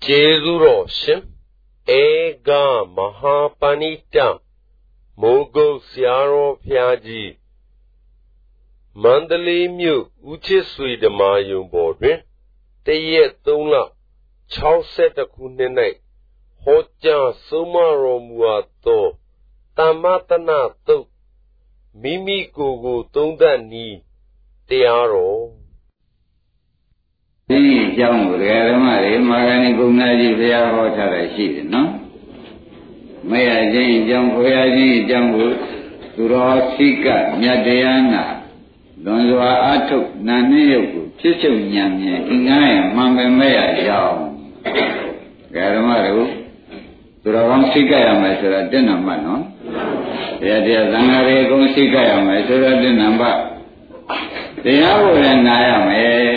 Jezuro Shin Ega Mahapanita Mogo Siaro Piaji Mandali Mu Uchisui the Mayum Bodrin Teye Tuna Chow set a kunene Hoja Sumaro Muato Tamatana To Mimi Gugu Tunda Ni Tiaro ဒီအကြောင်းကိုဓမ္မတွေမာဂဏီကုဏကြီးဘုရားဟောထားတာရှိတယ်နော်မရခြင်းအကြောင်းခွေရခြင်းအကြောင်းကိုသူတော်စိကမြတ်တရားနာလွန်စွာအထုတ်နာနှင်းရုပ်ကိုဖြစ်ချုပ်ဉာဏ်မြင်အင်္ဂါရမှန်ပင်မဲ့ရကြောင်းဓမ္မတို့သူတော်ကောင်းစိကရမယ်ဆိုတာတဏ္ဍမတ်နော်တရားတရားသံဃာတွေအကုန်စိကရမယ်ဆိုတော့တဏ္ဍမတ်တရားကိုလည်းနာရမယ်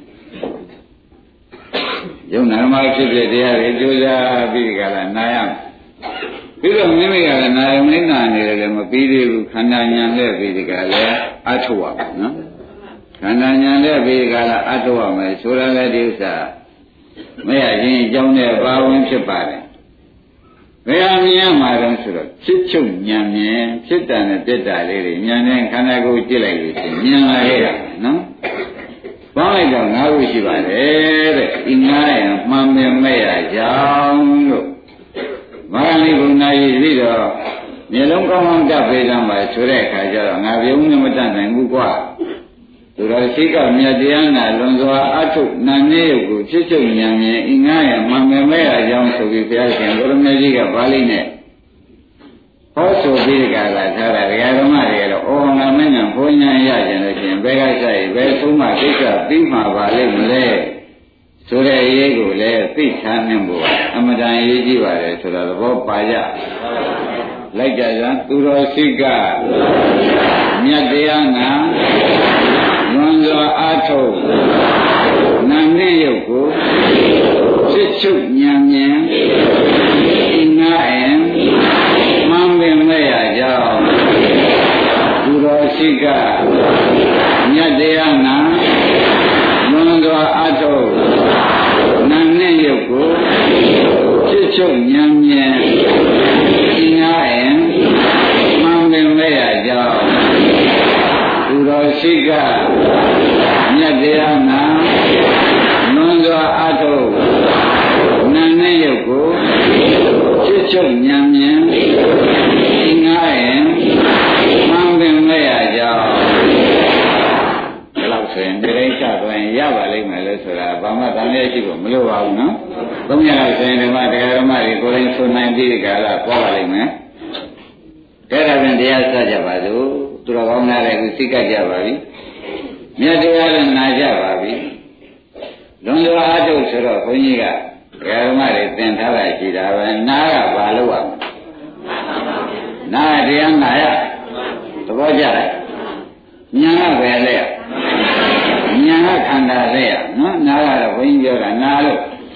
ယုံနာမဖြစ်ဖြစ်တရားတွေကြိုးစားပြီးဒီကလာနာရမယ်ပြီးတော့မိမိကလည်းနာယုံလေးနာနေတယ်လည်းမပြီးသေးဘူးခန္ဓာဉာဏ်နဲ့ပြီးဒီကလည်းအထုတ်ရမယ်နော်ခန္ဓာဉာဏ်နဲ့ပြီးဒီကလာအထုတ်ရမယ်ဆိုရတဲ့ဒီဥစ္စာမရခြင်းအကြောင်းနဲ့ပါဝင်ဖြစ်ပါတယ်ဘယ်ဟာမြင်မှာတော့ဆိုတော့ဖြစ်ချုပ်ဉာဏ်မြင်ဖြစ်တာနဲ့ပြစ်တာလေးတွေဉာဏ်နဲ့ခန္ဓာကိုယ်ကြည့်လိုက်လို့ရှင်မြင်လာရတာနော်ပေါင်းလိုက်တော့၅ခုရှိပါတယ်တဲ့ဒီ၅ရံမှန်ပင်မဲ့ရကြောင်းလို့မာဂဏိဘုံနာကြီးပြီးတော့မျိုးလုံးကောင်းကောင်းတတ်ပေးကြပါဆိုတဲ့အခါကျတော့ငါပြုံးနဲ့မတတ်နိုင်ဘူးကွာသူတော်ရှိကမြတ်တရားနာလွန်စွာအထုနာနေရုပ်ကိုဖြစ်ချုပ်ဉာဏ်မြင်ဤ၅ရံမှန်ပင်မဲ့ရကြောင်းဆိုပြီးဘုရားရှင်ဘုရမေကြီးကပါဠိနဲ့ဟောဆိုပြီးကြတာထားတာဓမ္မတွေကတော့အော်ငါမင်းညာဘုံညာရကြတယ်ရှင်ဘယ်ကဆိုင်ဘယ်ဆုံးမကိစ္စပြီးမှပါလိမ့်မလဲဆိုတဲ့အရေးကိုလည်းသိချမ်းနေဖို့အမှန်တန်အရေးကြီးပါတယ်ဆိုတော့သဘောပါကြလိုက်ကြစမ်းသူတော်ရှိကမြတ်တရားနာလွန်စွာအားထုတ်နာမည်ရုပ်ကိုဖြစ်ချုပ်ဉာဏ်မြင်ဤငါအင်မှန်ပင်မဲ့ရကြောင်းသူတော်ရှိကမြတ်တရားနာလွန်စွာအားထုတ်နာမည်ရုပ်ကိုဖြစ်ချုပ်ဉာဏ်မြင်ဤငါအင်မှန်ပင်မဲ့ရကြောင်းသူတော်ရှိကမြတ်တရားနာလွန်စွာအားထုတ်နာမည်ရုပ်ကိုဖြစ်ချုပ်ဉာဏ်မြင်ဤငါအင်မှန်ပင်မဲ့ရကြောင်းဒီလောက်ဆိုရင်တိရိစ္ဆာဆိုရင်ရပါလိမ့်မယ်လို့ဆိုတာဘာမှတန်ရရှိဖို့မလိုပါဘူးနော်သုံးရလောက်ဆိုရင်ဓမ္မတရားဓမ္မတွေကိုယ်တိုင်ဆိုနိုင်ပြီးဒီကလာပေါ်ပါလိမ့်မယ်အဲ့ဒါပြန်တရားစကြပါစို့သူတော်ကောင်းများလည်းသိကကြပါပြီမြတ်တရားလည်းနာကြပါပြီလွန်စွာအားထုတ်ဆိုတော့ဘုန်းကြီးကဓမ္မတွေသင်ထားတာရှိတာပဲနားကဘာလို့ရမလဲနားတရားနာရသဘောကျလားဉာဏ်ကပဲလဲဉာဏ်ကခန္ဓာလဲရနော်နားကတော့ဘုန်းကြီးပြောတာနားလို့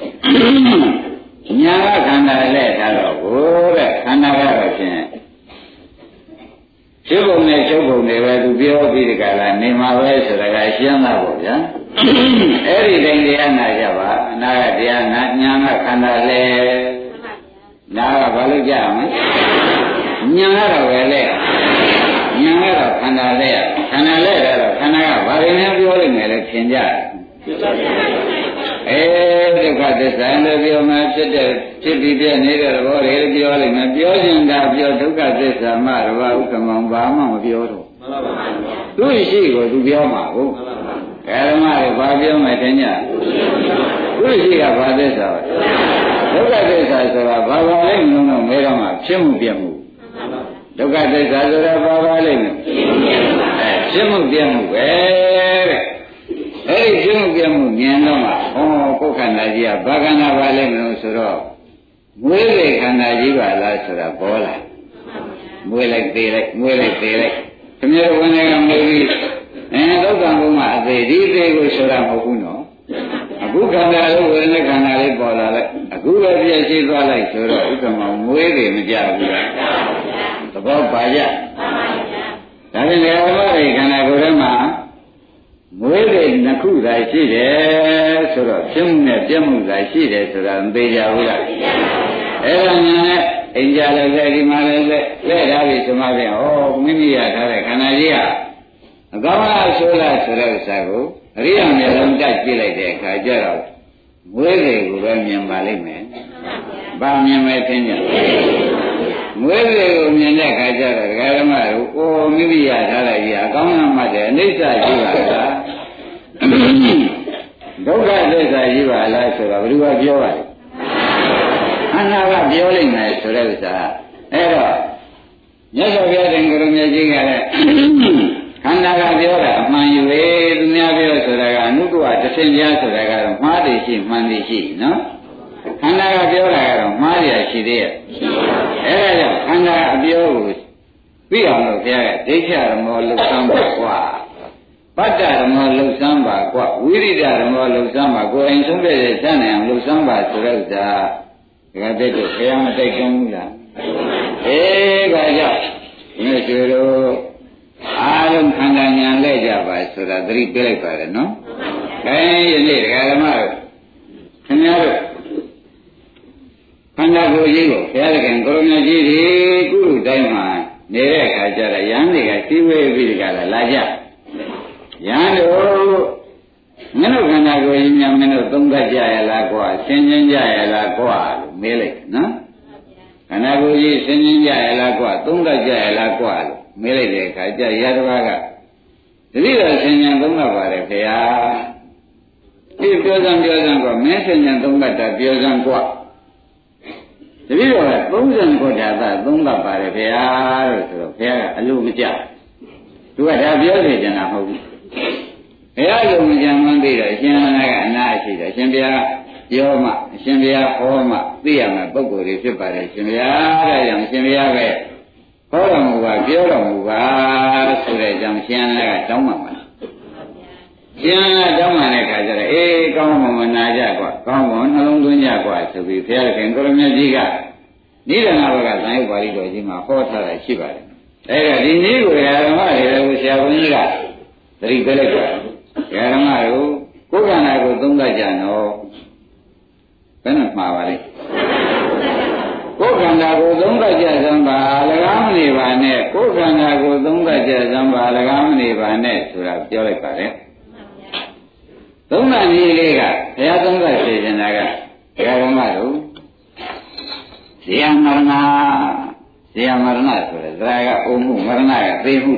ဉာဏ်ကခန္ဓာလဲထားတော့ဘိုးတဲ့ခန္ဓာကတော့ဖြင့်ချုပ်ပုံနဲ့ချုပ်ပုံတွေပဲသူပြောပြီးဒီကလာနေမှာပဲဆိုတာကရှင်းတာပေါ့ဗျာအဲ့ဒီတိုင်းတရားနာကြပါနာကတရားနာဉာဏ်ကခန္ဓာလဲနာကဘာလို့ကြမလဲဉာဏ်ကတော့ပဲလဲဉာဏ်ကတော့ခန္ဓာလဲရခန္ဓာလဲတော့ခန္ဓာကဘာတွေများပြောလိမ့်မယ်လဲထင်ကြဒုက္ခသစ္စာလည်းပြောမှဖြစ်တဲ့ဖြစ်ပြီးပြနေတဲ့သဘောတွေပြောလိမ့်မယ်ပြောရင်ဒါပြောဒုက္ခသစ္စာမှတပါးဥက္ကမောဘာမှမပြောတော့မှန်ပါပါသူရှိကိုသူပြောမှာဟုတ်မှန်ပါပါဓမ္မတွေဘာပြောမှတင်ကြသူရှိကဘာသစ္စာဒုက္ခသစ္စာဆိုတာဘာပါလိမ့်မလို့မဲတော့မှဖြစ်မှုပြမှုဒုက္ခသစ္စာဆိုတာဘာပါလိမ့်မဖြစ်မှုပြမှုပဲတဲ့အဲ့ဒီဖြစ်မှုပြမှုမြင်တော့မှဟောကိုယ်ခန္ဓာကြီးကဘာခန္ဓာပါလိမ့်မလို့ဆိုတော့မွေးလေခန္ဓာကြီးပါလားဆိုတာပေါ်လာမွေးလိုက်သေးလိုက်မွေးလိုက်သေးလိုက်ခင်ဗျားတို့ဝင်နေကမွေးပြီးဒုက္ခဘုံမှာအသေးဒီသေးကိုဆိုတာမဟုတ်ဘူးနော်အခုခန္ဓာလို့ဝေဒနာခန္ဓာလေးပေါ်လာလိုက်အခုပဲပြည့်ရှိသွားလိုက်ဆိုတော့ဥက္ကမောမွေးတယ်မကြဘူးလားသဘောပါကြဒါဖြင့်ဓမ္မတွေခန္ဓာကိုယ်ထဲမှာမွေးတဲ့နှစ်ခုသာရှိတယ်ဆိုတော့ဖြစ်မှုနဲ့ပြက်မှုသာရှိတယ်ဆိုတာမသိကြဘူးလားအဲ့ဒါနဲ့အိမ်ကြလည်းလက်ဒီမှာလည်းလက်ထားပြီးဆိုမှပြန်ဩမိမိရထားတဲ့ခန္ဓာကြီးကအကောင်းလားဆိုလားဆိုတဲ့ဥစ္စာကိုအရိယာမျက်လုံးတက်ကြည့်လိုက်တဲ့အခါကျတော့မွေးတွေကိုပဲမြင်ပါလိမ့်မယ်။ဘာမြင်မယ်ထင်ကြ။မွေးတွေကိုမြင်တဲ့အခါကျတော့ဒကာဓမ္မတို့အိုးမိမိရထားတဲ့ကြီးအကောင်းမှတ်တယ်အနိစ္စရှိပါလား။ဒုက္ခသစ္စာရှိပါလားဆိုတော့ဘယ်သူကပြောပါလဲ။အနာကပြောလိမ့်မယ်ဆိုတဲ့ဥစ္စာအဲ့တော့မြတ်စွာဘုရားတင်ကိုရမြတ်ကြီးကလည်းခန္ဓာကပြောတာအမှန်ယူလေသူများပြောဆိုတာကအနုတ္တဝတဆင်ပြဆိုတာကတော့မှားတယ်ရှိမှန်တယ်ရှိနော်ခန္ဓာကပြောတာကတော့မှားရရှိသေးရဲ့အဲဒါကြောင့်ခန္ဓာအပြောကိုသိအောင်လို့ဘုရားကဒိဋ္ဌရမောလှုပ်ဆန်းပါကွာပတ္တရမောလှုပ်ဆန်းပါကွာဝိရိဒရမောလှုပ်ဆန်းပါကိုယ်အိမ်ဆုံးပြည့်တဲ့စနိုင်အောင်လှုပ်ဆန်းပါဆိုတဲ့ဥစ္စာဒါကတည်းကဘုရားမတိုက်တွန်းဘူးလားဒါကြောင့်ဒီကျွေးတို့အားလုံးခန္ဓာဉာဏ်လဲကြပါဆိုတာသတိပေးလိုက်ပါတယ်နော်။အဲယနေ့ဒကာဓမ္မတို့ခင်ဗျားတို့ခန္ဓာကိုယ်ကြီးကိုဘုရားသခင်ကိုရမကြီးဒီကုလူတိုင်းမှာနေတဲ့အခါကျတော့ယန္တွေကစီဝေးပြီးဒီကလာကြ။ယန္တို့မင်းတို့ခန္ဓာကိုယ်ကြီးများမင်းတို့သုံးသပ်ကြရလားကွာဆင်ခြင်ကြရလားကွာလို့မေးလိုက်နော်။ခန္ဓာကိုယ်ကြီးဆင်ခြင်ကြရလားကွာသုံးသပ်ကြရလားကွာလို့မေးလိုက်တဲ့အခါကျရတဘာကတတိယဆင်ញံသုံးတ်ပါတယ်ခင်ဗျာဒီပြောစမ်းကမင်းဆင်ញံသုံးတ်တာပြောစမ်းกว่าတတိယက30ခုဓာတ်သုံးတ်ပါတယ်ခင်ဗျာလို့ဆိုတော့ခင်ဗျာကအလိုမကျသူကဒါပြောနေကြတာမဟုတ်ဘူးခင်ဗျာလိုမကြမ်းမှန်းသိတော့အရှင်အနာကအနာရှိတယ်အရှင်ဘုရားပြောမှအရှင်ဘုရားဟောမှသိရမယ်ပုဂ္ဂိုလ်တွေဖြစ်ပါတယ်ရှင်ဘုရားဒါကြောင့်အရှင်ဘုရားပဲဟောတော်မူပါပြောတော်မူပါဆိုတဲ့အကြောင်းရှင်အနာကတောင်းမှမှာရှင်အနာတောင်းမှတဲ့အခါကျတော့အေးကောင်းမနာကြကွာကောင်းမနှလုံးသွင်းကြကွာဆိုပြီးဘုရားခင်ကိုရမြတ်ကြီးကနိဒာနဘကသံယုတ်ပါဠိတော်ကြီးမှာဟောထားတာရှိပါတယ်အဲဒါဒီနည်းကိုဓမ္မတွေကိုဆရာဘုန်းကြီးကသတိပေးလိုက်တာဓမ္မတို့ကိုယ်ခန္ဓာကိုသုံးသပ်ကြနော်ဘယ်နဲ့မှာပါလဲကိုယ်ခန္ဓာကိုသုံးသပ်ကြစမ်းပါ၎င်းမနေပါနဲ့ကိုယ်ခန္ဓာကိုသုံးသပ်ကြစမ်းပါ၎င်းမနေပါနဲ့ဆိုတာပြောလိုက်ပါလေသုံးသပ်နည်းလေးကဘုရားသုံးသပ်စေချင်တာကဓမ္မတို့ဇေယမရဏဆိုတဲ့ဇာကအိုမှုမရဏကသိမှု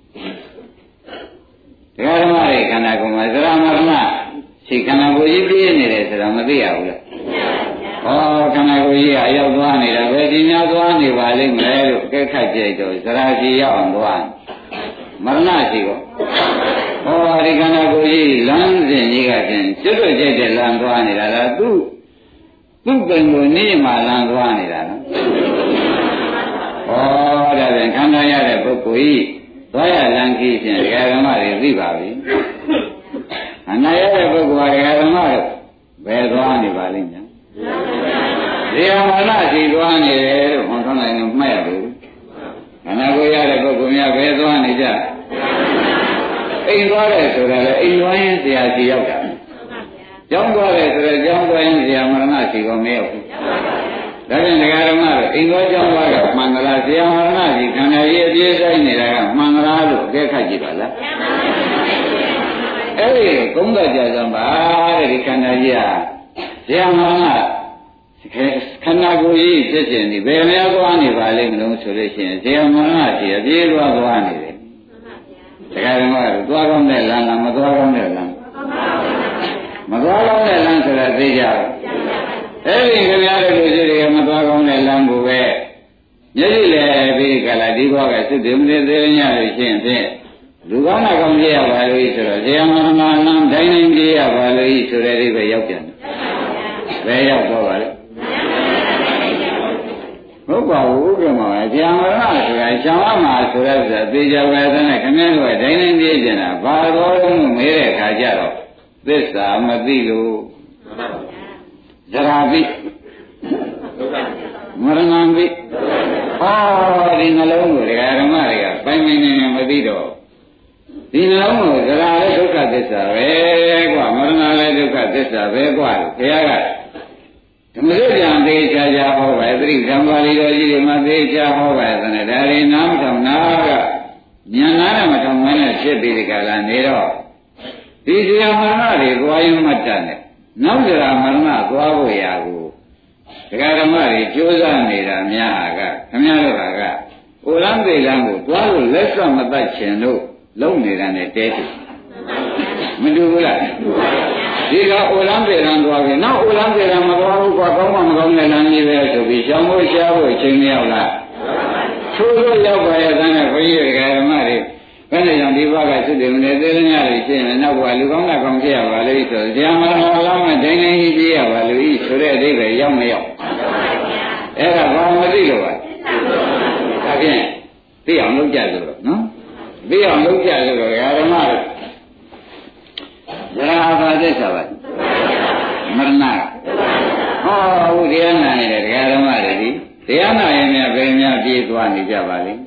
ဓမ္မရဲ့ခန္ဓာကိုယ်မှာဇရာမရဏရှိခန္ဓာကိုယ်ကြီးပြည့်နေတယ်ဆိုတာမသိရဘူးလားဟောခန္ဓာကိုယ်ကြီးကအရောက်သွားနေတာပဲဒီများသွားနေပါလိမ့်မယ်လို့ကဲခတ်ကြည့်တော့ဇရာကြီးရောက်အောင်သွားမရဏရှိကောဟောဒီခန္ဓာကိုယ်ကြီးလမ်းစဉ်ကြီးကဖြင့်ကျွတ်ကြိတ်တဲ့လမ်းသွားနေတာလားသူ့ပင်ကိုနေမှလမ်းသွားနေတာနော်ဟောဒါပြန်ခန္ဓာရတဲ့ပုဂ္ဂိုလ်ကြီးသွားရလမ်းကြီးဖြင့်ဓမ္မတွေသိပါပြီခန္ဓာရတဲ့ပုဂ္ဂိုလ်ကဓမ္မတို့ဘယ်သွားနေပါလိမ့်မယ်ဒီဟာမနစီသွားနေတယ်လို့ဟောထားနိုင်လို့မှတ်ရဘူးခန္ဓာကိုယ်ရတဲ့ပုဂ္ဂိုလ်များဘယ်သွားနေကြအိမ်သွားတယ်ဆိုတာလေအိမ်သွားရင်ဆရာစီရောက်တာကျောင်းသွားတယ်ဆိုတော့ကျောင်းသွားရင်ဆရာမရဏစီကောမရောက်ဘူးဒါဖြင့်ဓမ္မတို့အိမ်သွားကျောင်းသွားတော့မှန်သလားဆရာမရဏစီခန္ဓာကြီးအပြည့်ဆိုင်နေတာကမှန်သလားလို့အကဲခတ်ကြည့်ပါလားအဲ့ဒီသုံးသပ်ကြစမ်းပါတဲ့ဒီခန္ဓာကြီးဟာဆရာမရဏခန္ဓာကိုယ်ကြီးဖြစ်ခြင်းဒီဘယ်များသွားနေပါလိမ့်မလို့ဆိုလို့ရှိရင်ဇေယမရဏစီအပြေးသွားနေတယ်တရားဓမ္မတို့သွားကောင်းတဲ့လမ်းလားမသွားကောင်းတဲ့လမ်းမသွားကောင်းတဲ့လမ်းဆိုတာသိကြတယ်အဲ့ဒီခင်ဗျားတို့လူကြီးတွေကမသွားကောင်းတဲ့လမ်းကိုပဲမျက်စိလည်းပြီးကြလားဒီဘောကစစ်တယ်မသိသေးညလို့ရှိရင်ဖြင့်လူကောင်းတာကောင်းကြရပါလို့ဆိုတော့ဇေယမရဏလမ်းတိုင်းတိုင်းကြရပါလို့ဆိုတဲ့အိဗယ်ရောက်ပြန်တယ်ဘယ်ရောက်တော့ပါလဲဟုတ်ပါဘူးဥက္ကမပဲဇေယမရဏဆိုတာရှောင်းအမှာဆိုတဲ့ဆိုသေချာပဲတဲ့ခင်ဗျားတို့ကတိုင်းတိုင်းကြည့်ကြတာဘာတော်လို့မေးတဲ့အခါကျတော့သစ္စာမသိလို့ဇရာပိမရဏံပိဟောဒီနှလုံးကိုဓမ္မတွေကပိုင်ပိုင်နေနေမသိတော့ဒီနှလုံးကိုဇရာလည်းဒုက္ခသစ္စာပဲကွာမရဏလည်းဒုက္ခသစ္စာပဲကွာဘုရားကဓမ္မစကြာသေချာချာဟောပါသတိဓမ္မပါဠိတော်ကြီးတွေမှာသေချာဟောပါတဲ့ဒါတွေနားမထောင်နာကဉာဏ်နာနဲ့မထောင်မနဲ့ဖြစ်ပြီးဒီကလာနေတော့ဒီဇာမရဏတွေသွားရင်မတတ်နဲ့နောက်ဇာမရဏသွားဖို့ရာကိုဒကာဓမ္မတွေကြိုးစားနေတာများကခင်ဗျားတို့ကအိုလန်းသေးလန်းကိုသွားလို့လက်စွပ်မတတ်ချင်လို့လုံနေတာနဲ့တဲတယ်မတူဘူးလားဒီကအိုလန်းသေးလန်းသွားပြီနောက်အိုလန်းသေးလန်းမသွားဘူးကွာကောင်းမှမကောင်းတဲ့လမ်းကြီးပဲဆိုပြီးရှောင်းဖို့ရှားဖို့ချိန်မရောက်လားထိုးလို့ရောက်ပါရဲ့တဲ့ဘုန်းကြီးဒကာဓမ္မတွေဘယ်နဲ့ကြောင့်ဒီဘကစစ်တယ်မလဲသေးလန်းရလို့ရှိရင်နောက်ကလူကောင်းတာကောင်းဖြစ်ရပါလိမ့်ဆိုဇာမရဏလာမဒိန်နေကြီးပြရပါလို့ဤဆိုတဲ့အဓိပ္ပာယ်ရောက်မရောက်အဲ့ဒါဘာမသိလို့ပါဒါဖြင့်သိအောင်လုပ်ကြလို့နော်သိအောင်လုပ်ကြလို့ဓမ္မတို့ဇရာဘာသစ္စာပါမရဏဟောဘုရားနာနေတဲ့ဓမ္မတွေဒီတရားနာရင်များဘယ်များပြေးသွားနေကြပါလိမ့်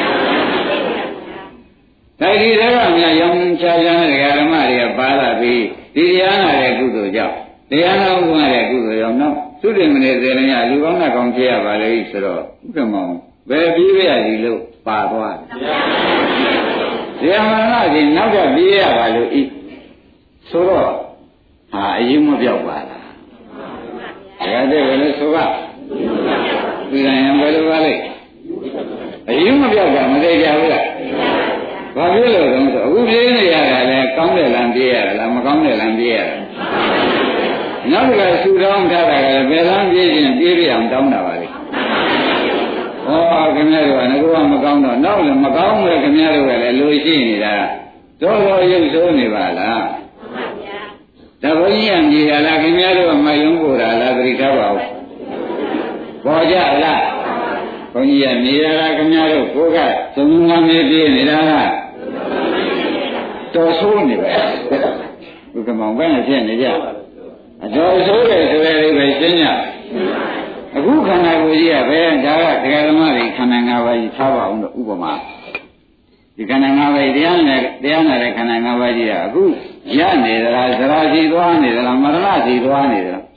တိုက်ဒီတွေကများရောင်ချာချာတဲ့ဓမ္မတွေကပါလာပြီးဒီတရားနာတဲ့ကုသိုလ်ကြောင့်တရားနာဥပ္ပါတဲ့ကုသိုလ်ကြောင့်နော်သုတေမနေစေလည်းရလူကောင်းတာကောင်းဖြစ်ရပါလေဆိုတော့ဥပ္ပမောဘယ်ပြေးရည်လို့ပါသွားတယ်တရားမရဏကြီးနောက်ကပြေးရပါလို့ဤဆိုတော့ဟာအရင်မပြောက်ပါလားဒါတဲ့ဘယ်လိုဆိုပါဒီကံဘယ်လိုပါလဲအရင်မပြောက်ကမသိကြဘူးလားဘာဖြစ်လို့လဲဆိုအခုပြေးနေရတာလဲကောင်းတဲ့လမ်းပြေးရတာလားမကောင်းတဲ့လမ်းပြေးရတာနောက်တစ်ခါဆူတောင်းထားတာကလည်းဘယ်လမ်းပြေးခြင်းပြေးပြအောင်တောင်းတာပါလေဟောခင်ဗျားတို့ကငါကမကောင်းတော့နောက်လည်းမကောင်းဘူးခင်ဗျားတို့ကလည်းလိုရှိနေတာတော်တော်ရုပ်ဆိုးနေပါလားတပည့်ရမြေရလားခင်ဗျားတို့ကမယုံပို့တာလားသတိထားပါဦးပေါ်ကြလားဘုန်းကြီးရမြေရလားခင်ဗျားတို့ကိုကသုံးငါးမြေပြေးနေတာလားတော်ဆိုးနေပဲဘုကမောင်ပဲဖြစ်နေကြအတော်ဆိုးတယ်ဆိုတဲ့အိဗယ်ရှင်းကြအခုခန္ဓာကိုယ်ကြီးကဘယ်ဒါကတရားဓမ္မတွေခန္ဓာ၅ပါးကြီးထားပါအောင်လို့ဥပမာဒီခန္ဓာ၅ပါးတရားနာတဲ့ခန္ဓာ၅ပါးကြီးကအခုရနေသလားဇရာစီသွားနေသလားမရဏစီသွားနေသလား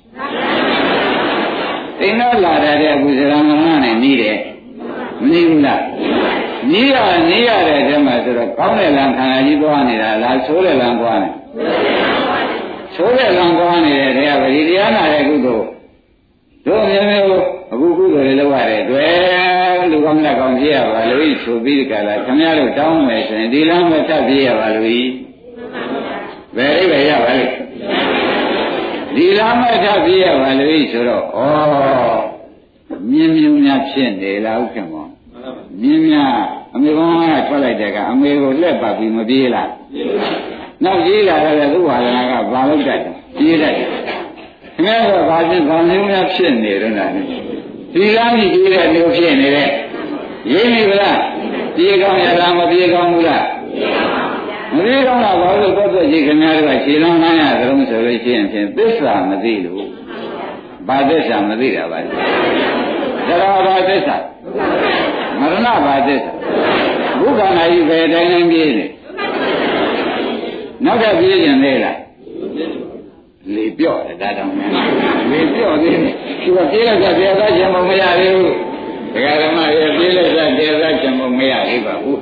သိနေလာတဲ့အခုဇရာမရဏနဲ့နီးတယ်မနီးဘူးလားနီးရတဲ့ထဲမှာဆိုတော့ကောင်းတဲ့လမ်းခန္ဓာကြီးသွားနေတာလားဆိုးတဲ့လမ်းသွားနေဆိုးတဲ့လမ်းသွားနေတဲ့တရားပဲဒီတရားနာတဲ့ကုသိုလ်တို့မျိုးမျိုးအခုကုသိုလ်တွေလုပ်ရတဲ့တွေ့လူကောင်းတဲ့ကောင်းဖြစ်ရပါလို့ဆိုပြီးကြလားခင်ဗျားတို့တောင်းမယ်ဆိုရင်ဒီလမ်းပဲထပ်ပြရပါလို့ဘယ်အိဗယ်ရပါလိမ့်ဒီလမ်းပဲထပ်ပြရပါလို့ဆိုတော့မြင်းများဖြစ်နေလားဥက္ကမောမြင်းများအမေကောင်းကထွက်လိုက်တဲ့ကအမေကိုလက်ပတ်ပြီးမပြေးလားနောက်ကြီးလာတဲ့သူ့ဟာလနာကဘာလို့တိုက်တယ်ပြေးတတ်တယ်ခင်ဗျားကဘာမျိုးများဖြစ်နေတော့နာနေဒီလမ်းကြီးကြီးတဲ့မျိုးဖြစ်နေတဲ့ရင်းနေဗလားပြေကောင်းရလားမပြေကောင်းဘူးလားမပြေကောင်းတာဘာလို့တော့ကြည့်ခင်ဗျားတို့ကခြေလုံးနှမ်းရသလုံးဆိုလို့ရှိရင်ဖြင့်သစ္စာမသိလို့ဘာသစ္စာမသိတာပါလဲသရဘာသစ္စာမရဏဘာသစ္စာဘုက္ခနာကြီးပဲတိုင်းတိုင်းပြေးနေနောက်ကပြေးကျင်သေးလားလေပြော့တယ်ဒါတောင်မှလေပြော့သေးတယ်သူကပြေးလိုက်ကြတရားသားခြင်းမရသေးဘူးဒကာဓမ္မရဲ့ပြေးလိုက်ကြတရားသားခြင်းမရသေးပါဘူး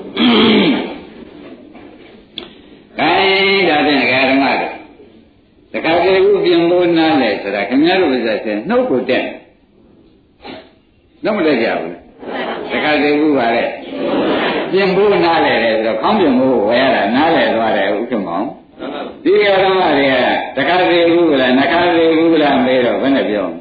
ခိုင်းဒါဖြင့်ဒကာဓမ္မတွေဒကာကေဘူးပြင်ဖို့နားလဲဆိုတာခင်ဗျားတို့ပြဿနာနှုတ်ကိုတက်နှုတ်မတက်ကြဘူးဒကာကေဘူးပါလေပြင်ဖို့နားလဲတယ်ဆိုတော့ခေါင်းပြင်ဖို့ဝယ်ရတာနားလဲသွားတယ်ဥက္ကမောင်ဒီကဓမ္မတွေကတခါသေးဘူးလားနှခါသေးဘူးလားမေးတော့ဘယ်နဲ့ပြော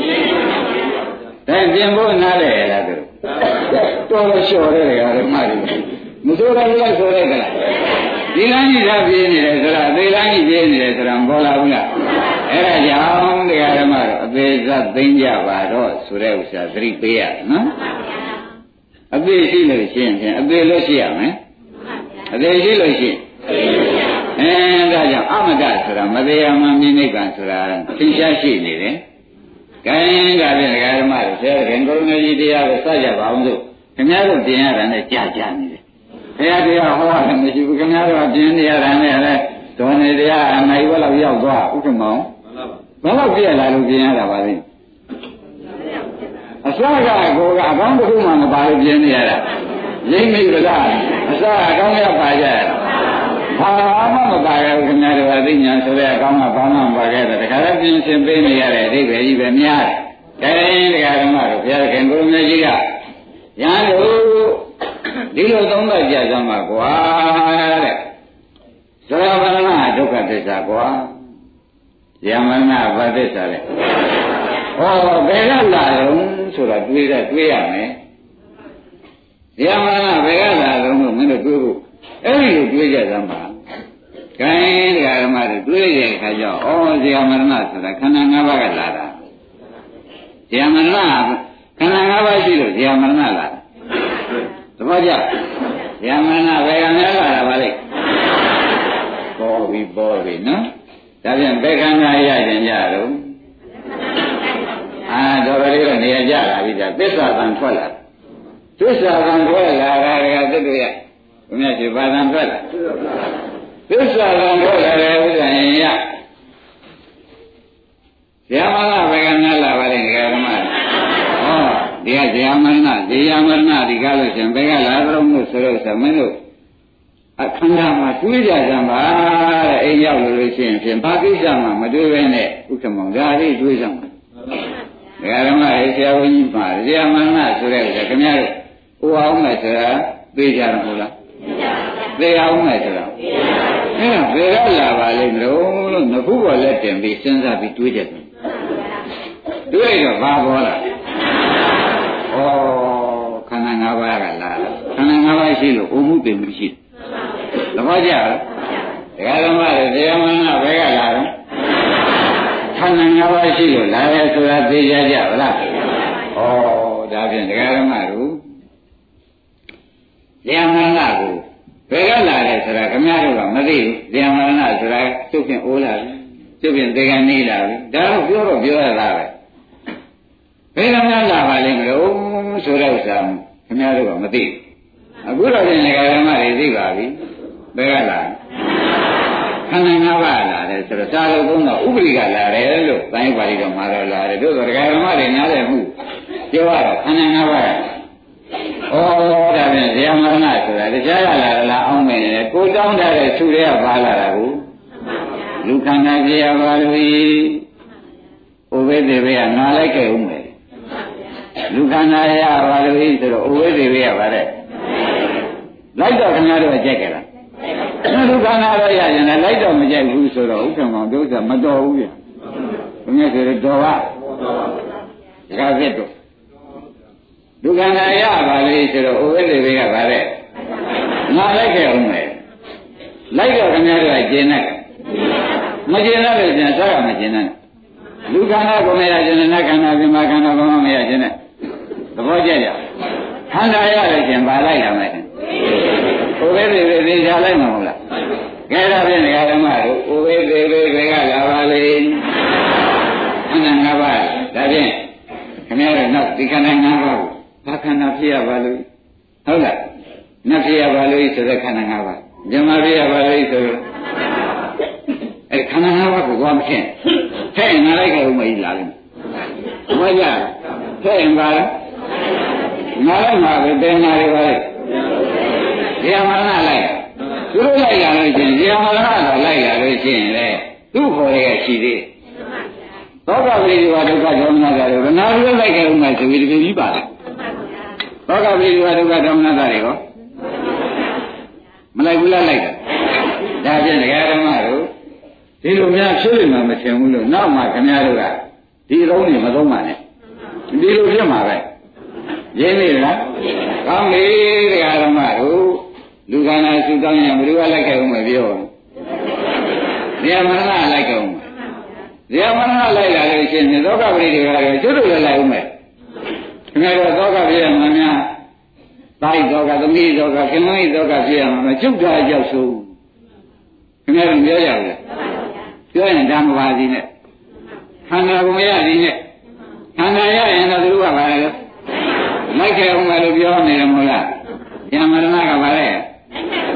ဒါပြင်ဖို့နားလဲရလားသူတော်တော်လျှော်တဲ့ဓမ္မတွေမစိုးတော့ဘူးဆိုရဲကလားဒီလမ်းကြီးသာပြေးနေတယ်ဆိုတာအသေးလမ်းကြီးပြေးနေတယ်ဆိုတာမပေါ်လာဘူးလားအဲ့ဒါကြောင့်တရားဓမ္မတော့အသေးစားသိမ့်ကြပါတော့ဆိုတဲ့ဥစ္စာသတိပေးရတယ်နော်အသေးရှိလို့ရှိရင်အသေးလို့ရှိရမယ်အသေးရှိလို့ရှိရင်ဒါကြောင့်အမတဆိုတာမတရားမှမြင်နိဗ္ဗာန်ဆိုတာသင်ရှားရှိနေတယ်။ခိုင်းဒါဖြင့်ဓမ္မတွေဆရာခင်ကိုရဏကြီးတရားကိုစကြပါအောင်စို့ခင်ဗျားတို့တင်ရတာနဲ့ကြာကြာနေတယ်။ဘုရားတရားဟောရတယ်မရှိဘူးခင်ဗျားတို့ကပြင်နေရတာနဲ့လည်းတော်နေတရားအနိုင်ဘက်လောက်ရောက်သွားဥက္ကမောင်ဘယ်လောက်ပြည့်လာလို့ပြင်ရတာပါလဲအစကကိုကအကောင်းတစ်ခုမှမပါလို့ပြင်နေရတာရိမ့်မိဗလားအစအကောင်းရပါကြရတာဘာမှမပါရဘူးခင်ဗျားတို့အသိဉာဏ်ဆိုတဲ့အကောင်းကဘာမှမပါခဲ့တဲ့တခါတည်းပြင်ဆင်ပေးနေရတဲ့အဓိပ္ပာယ်ကြီးပဲများတယ်။တရားဓမ္မတို့ဘုရားခင်ကိုရမကြီးကရန်တို့ဒီလိုသုံးသပ်ကြစမ်းပါကွာတဲ့။ဇောရမရဏဒုက္ခသစ္စာကွာ။ယမရဏဘာသစ္စာလဲ။ဟောဘယ်ကလာတော့ဆိုတာတွေးရမယ်။ယမရဏဘယ်ကလာတော့မင်းတို့တွေးဖို့အဲ့ဒီလိုတွေးကြစမ်းပါ။ခိုင်းတရားဓမ္မတွေတွေးရတဲ့အခါကျတော့ဇေယမရဏဆိုတာခန္ဓာ၅ပါးကလာတာ။ဇေယမရဏခန္ဓာ၅ပါးရှိလို့ဇေယမရဏလာတာ။သဘောကျ။ဇေယမရဏဘယ်ကများလာတာပါလဲ။ပေါ်ပြီနော်။ဒါပြန်ဘယ်ခန္ဓာရကြကြတော့တော်တော်လေးတော့နေရာကြလာပြီဒါသစ္စာတန်ထွက်လာ။သစ္စာတန်ထွက်လာတာကသစ္စာရဘုရားရှင်ဘာတန်ထွက်လာ။သစ္စာတန်ထွက်လာတယ်ဥစ္စာရင်ရဇေယမရဏဘယ်ကများလာပါလဲဓမ္မ။ဟောဒီကဇေယမရဏဒီကားလို့ရှင်ဘယ်ကလာတော့မို့ဆိုတော့သမင်းတို့အခန္ဓာမှာတွေးကြကြပါတဲ့အိမ်ရောက်လို့ရှိရင်ဖြင့်ဘာကိစ္စမှမတွေးဘဲနဲ့ဥက္ကမောင်ဒါလေးတွေးကြမှာဓမ္မရေဆရာဘုန်းကြီးပါဇေယမရဏဆိုတဲ့ဥစ္စာခင်ဗျားတို့ဟိုအောင်မယ်ဆိုတာသိကြတယ်မဟုတ်လားသိအောင်မယ်ဆိုတာဘယ်ကလာပါလိမ့်မလို့ငခုပေါ်လက်တင်ပြီးစဉ်းစားပြီးတွေးကြတယ်တွေးတော့ဘာပေါ်လာဩခန္ဓာ၅ပါးကလာခန္ဓာ၅ပါးရှိလို့အမှုပင်မှုရှိသဘောကျလားတရားဓမ္မတွေဇေယမရဏဘယ်ကလာတော့ခန္ဓာ၅ပါးရှိလို့လာတယ်ဆိုတာသိကြကြဗလားဩဒါဖြင့်တရားဓမ္မတို့ဇေယမရဏကိုဘယ်ကလာတယ်ဆိုတာခင်ဗျားတို့ကမသိဘူးဇေယမရဏဆိုတာသူ့ဖြင့်အိုးလာပြီသူ့ဖြင့်သေကနေလာပြီဒါတော့ပြောရတာပဲဘယ်ကများလာပါလိမ့်မလို့ဆိုတဲ့ဥစ္စာခင်ဗျားတို့ကမသိဘူးအခုတော့ဒီနေရာဓမ္မတွေသိပါပြီဘယ်ကလာခန္ဓာ၅ပါးလာတယ်ဆိုတော့သာလို့သုံးတော့ဥပရိကလာတယ်လို့တိုင်းပါဠိတော်မှာတော့လာတယ်တို့ဆိုဒကာဓမ္မတွေနားလည်မှုပြောရတော့ခန္ဓာ၅ပါးဩဒါဖြင့်ဇေယမရဏဆိုတာတရားရလာလားအောင်းမယ်လေကိုတောင်းတဲ့သူတွေကပါလာတာကိုလူခန္ဓာကြရပါလို့ဥပ္ပေသေဘေကနားလိုက်ခဲ့ဦးမယ်လူခန္ဓာရပါလို့ဆိုတော့ဥပ္ပေသေဘေကပါတဲ့လိုက်တော့ခင်ဗျားတို့ကြိုက်ကြလားလူခန္ဓာတော့ရရင်လည်းလိုက်တော့မကြိုက်ဘူးဆိုတော့ဥက္ကမောင်တို့ကမတော်ဘူးပြန်ဘုရားဆိုတော့တော်ပါဒါကဖြစ်တော့လူခန္ဓာရပါလေဆိုတော့ဥပ္ပေသေဘေကပါတဲ့ငါလိုက်ခဲ့ဦးမယ်လိုက်တော့ခင်ဗျားတို့ကကျင်တယ်မကျင်တော့လည်းပြန်စားရမကျင်နဲ့လူခန္ဓာကိုမရကျင်တဲ့နတ်ခန္ဓာပြမခန္ဓာကိုမရကျင်တဲ့သဘောကျကြခန္ဓာရလည်းကျင်ပါလိုက်ရမယ်ဥပ္ပေသေဘေသိချလိုက်မှာမဟုတ်လားကဲဒါဖြင့်ဓမ္မတို့ဥပ္ပေသေဘေကလာပါလေခန္ဓာ၅ပါးဒါဖြင့်ခင်ဗျားတို့နောက်ဒီခန္ဓာ၅ပါးကိုဘာခန္ဓာဖြစ်ရပါလို့ဟုတ်လားနတ်ဖြစ်ရပါလို့ဆိုတဲ့ခန္ဓာ၅ပါးဇမဖြစ်ရပါလို့ဆိုအဲခန္ဓာ၅ပါးကိုဘာမဖြစ်ဖဲ့ငါလိုက်ကြဦးမကြီးလာလိမ့်မယ်ဘယ်ကြဖဲ့ရင်ပါလဲငါလိုက်မှာပဲတင်နာတွေပါလေဇေယမရဏလိုက်သူတို့လိုက်လာလို့ရှိရင်ဇေယမရဏကလိုက်လာလို့ရှိရင်လေသူ့ခေါ်ရရှိသေးသောကပရိဒီဝဒုက္ခဒေါမနတာတွေနာရီလိုက်ကြဦးမယ်ဆိုပြီးဒီလိုကြီးပါလားသောကပရိဒီဝဒုက္ခဒေါမနတာတွေရောမလိုက်ဘူးလားလိုက်တာဒါဖြင့်ဒကာဓမ္မတို့ဒီလိုများဖြစ်နေမှာမထင်ဘူးလို့နောက်မှခင်ဗျားတို့ကဒီအလုံးတွေမသုံးပါနဲ့ဒီလိုဖြစ်မှာပဲရင်းနေလားကောင်းပြီဒကာဓမ္မတို့လူခန္ဓာစုတောင်းရင်ဘယ်သူကလိုက်ခဲ့ဦးမယ်ပြောဇေယမရဏလိုက်ခဲ့ဦးမယ်ဇေယမရဏလိုက်လာလို့ရှိရင်သောကပရိဒီကလည်းကျွတ်လို့လိုက်ဦးမယ်ခင်ဗျားတို့သောကပြည့်မှာများတိုင်းသောကသမီးသောကခင်မင်းသောကပြည့်မှာမကျွတ်တာကြောက်ဆိုခင်ဗျားတို့ပြောရဘူးပြောရင်ဓမ္မပါစီနဲ့ခန္ဓာကိုမရစီနဲ့ခန္ဓာရရင်တော့သူကပါလေလိုက်ခဲ့အောင်လို့ပြောနေတယ်မဟုတ်လားဇေယမရဏကပါလေ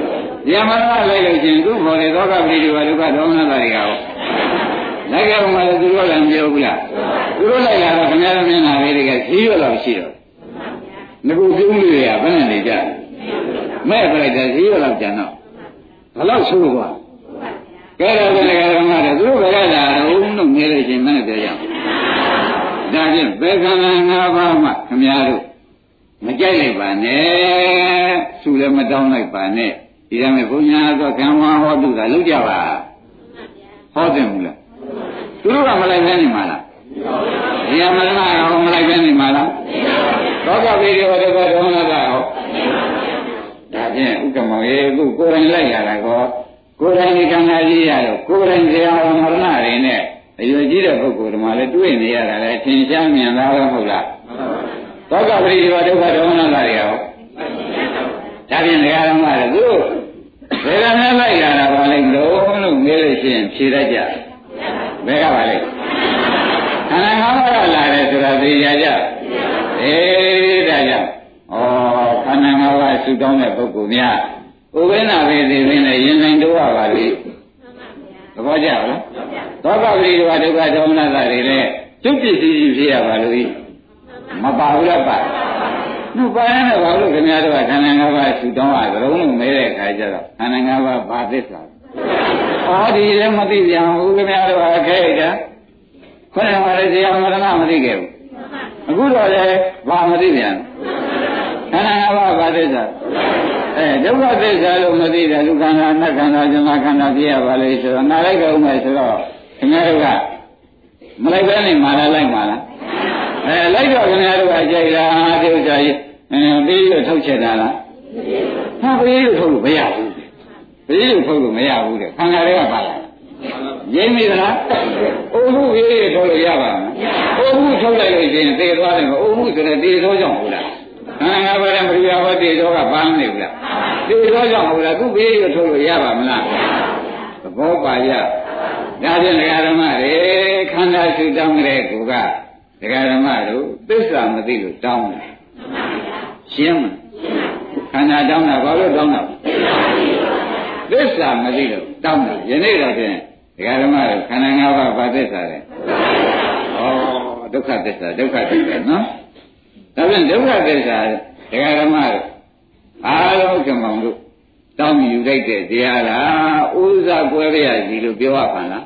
တရားမရဏလိုက်လို့ချင်းသူ့ဘော်လေသောကပရိဒီဝဒုက္ခဒေါမနတာတွေကရောလိုက်ကြမှာလည်းသူတို့လည်းမပြောဘူးလားသူတို့လိုက်လာတော့ခင်ဗျားတို့မျက်နှာလေးတွေကခီးရတော့ရှိတော့ငကူပြုံးလေးတွေကဘယ်နဲ့နေကြမဲ့ပြလိုက်တဲ့ခီးရတော့ကြံတော့ဘယ်လောက်ဆိုးကွာကဲတော့လည်းဓမ္မတွေသူတို့ဘယ်ကလာတော့လို့ငဲလို့ချင်းမနဲ့ပြောကြဒါဖြင့်ဘယ်ခန္ဓာ၅ပါးမှခင်ဗျားတို့မကြိုက်လိုက်ပါနဲ့သူလည်းမတောင်းလိုက်ပါနဲ့ဒီကမဲ့ဘုညာသောကံဝါဟောတုတာလုပ်ကြပါဟောတယ်မူလားသူတို့ကမလိုက်ဘဲနေမှာလားဒီမရဏရောမလိုက်ဘဲနေမှာလားသောကပိရောတဘောဒေါမနတာဟောဒါဖြင့်ဥက္ကမောရေခုကိုယ်တိုင်လိုက်ရတာကောကိုယ်တိုင်ဒီကံနာကြီးရတော့ကိုယ်တိုင်တရားမရဏတွေနဲ့အရွယ်ကြီးတဲ့ပုဂ္ဂိုလ်တွေမှာလည်းတွေ့နေရတာလည်းသင်ရှားမြင်လာတော့မဟုတ်လားသောကပရိဒီဝဒုက္ခဒေါမနတာတွေရောဒါဖြင့်ဒကာတော်မတွေသူတို့ဘယ်ကနဲ့လိုက်လာတာပါလဲလို့မေးလို့ရှိရင်ဖြေတတ်ကြဘယ်ကပါလဲခန္ဓာ၅ပါးကလာတယ်ဆိုတာသိကြကြဒါကြောင့်ခန္ဓာ၅ပါးစုတောင်းတဲ့ပုဂ္ဂိုလ်များဥပိ္ပနာဝေသေဝင်းနဲ့ရင်ဆိုင်တိုးရပါလိမ့်သဘောကျလားသောကပရိဒီဝဒုက္ခဒေါမနတာတွေလည်းကျုပ်ပစ္စည်းဖြစ်ရပါလို့မပါဘူးလားပါနှုတ်ပါရင်လည်းဘာလို့ခင်ဗျားတို့ကခန္ဓာ၅ပါးစုတောင်းရသလုံးလို့မဲတဲ့အခါကျတော့ခန္ဓာ၅ပါးဘာသစ္စာဒီလည်းမသိပြန်ဘူးခင်ဗျားတို့အခဲကြခေါင်းမှာလည်းတရားမရဏမသိခဲ့ဘူးအခုတော့လည်းဘာမသိပြန်ခန္ဓာ၅ပါးဘာသစ္စာဒုက္ခသစ္စာလို့မသိတယ်ဒုက္ခခန္ဓာအနတ်ခန္ဓာဇမခန္ဓာပြရပါလေဆိုတော့နားလိုက်ကြဦးမယ်ဆိုတော့ခင်ဗျားတို့ကမလိုက်ပဲနေမှာလားလိုက်မှာလားလိုက်တော့ခင်ဗျားတို့ကကြိုက်တာဒီဥစ္စာကြီးပြီးရထုတ်ချက်တာလားဟာပြီးရထုတ်လို့မရဘူးပြီးရထုတ်လို့မရဘူးတဲ့ခန္ဓာတွေကပါလာရင်းမိသလားအိုမှုပြီးရထုတ်လို့ရပါမလားအိုမှုထုတ်လိုက်လို့ရှိရင်သေသွားတယ်အိုမှုဆိုတဲ့သေသောကြောင့်ဟုတ်လားခန္ဓာဘာလဲမရဟောသေသောကဘာမနေဘူးလားသေသောကြောင့်ဟုတ်လားသူပြီးရထုတ်လို့ရပါမလားသဘောပါရဒါဖြင့်ဒကာဓမ္မတွေခန္ဓာစုတောင်းတဲ့ကူကဒကာဓမ္မတို့သစ္စာမသိလို့တောင်းတယ်ရှင်းမခန္ဓာတောင်းတာဘာလို့တောင်းတာသစ္စာမသိလို့တောင်းတာယနေ့တော့ဖြင့်ဒကာဓမ္မတို့ခန္ဓာ၅ပါးဘာသစ္စာလဲဒုက္ခသစ္စာဒုက္ခသစ္စာနော်ဒါဖြင့်ဒုက္ခသစ္စာဒကာဓမ္မတို့အားလုံးကမောင်တို့တောင်းယူလိုက်တဲ့တရားလားဥစ္စာကွဲပြရစီလို့ပြောရပါလား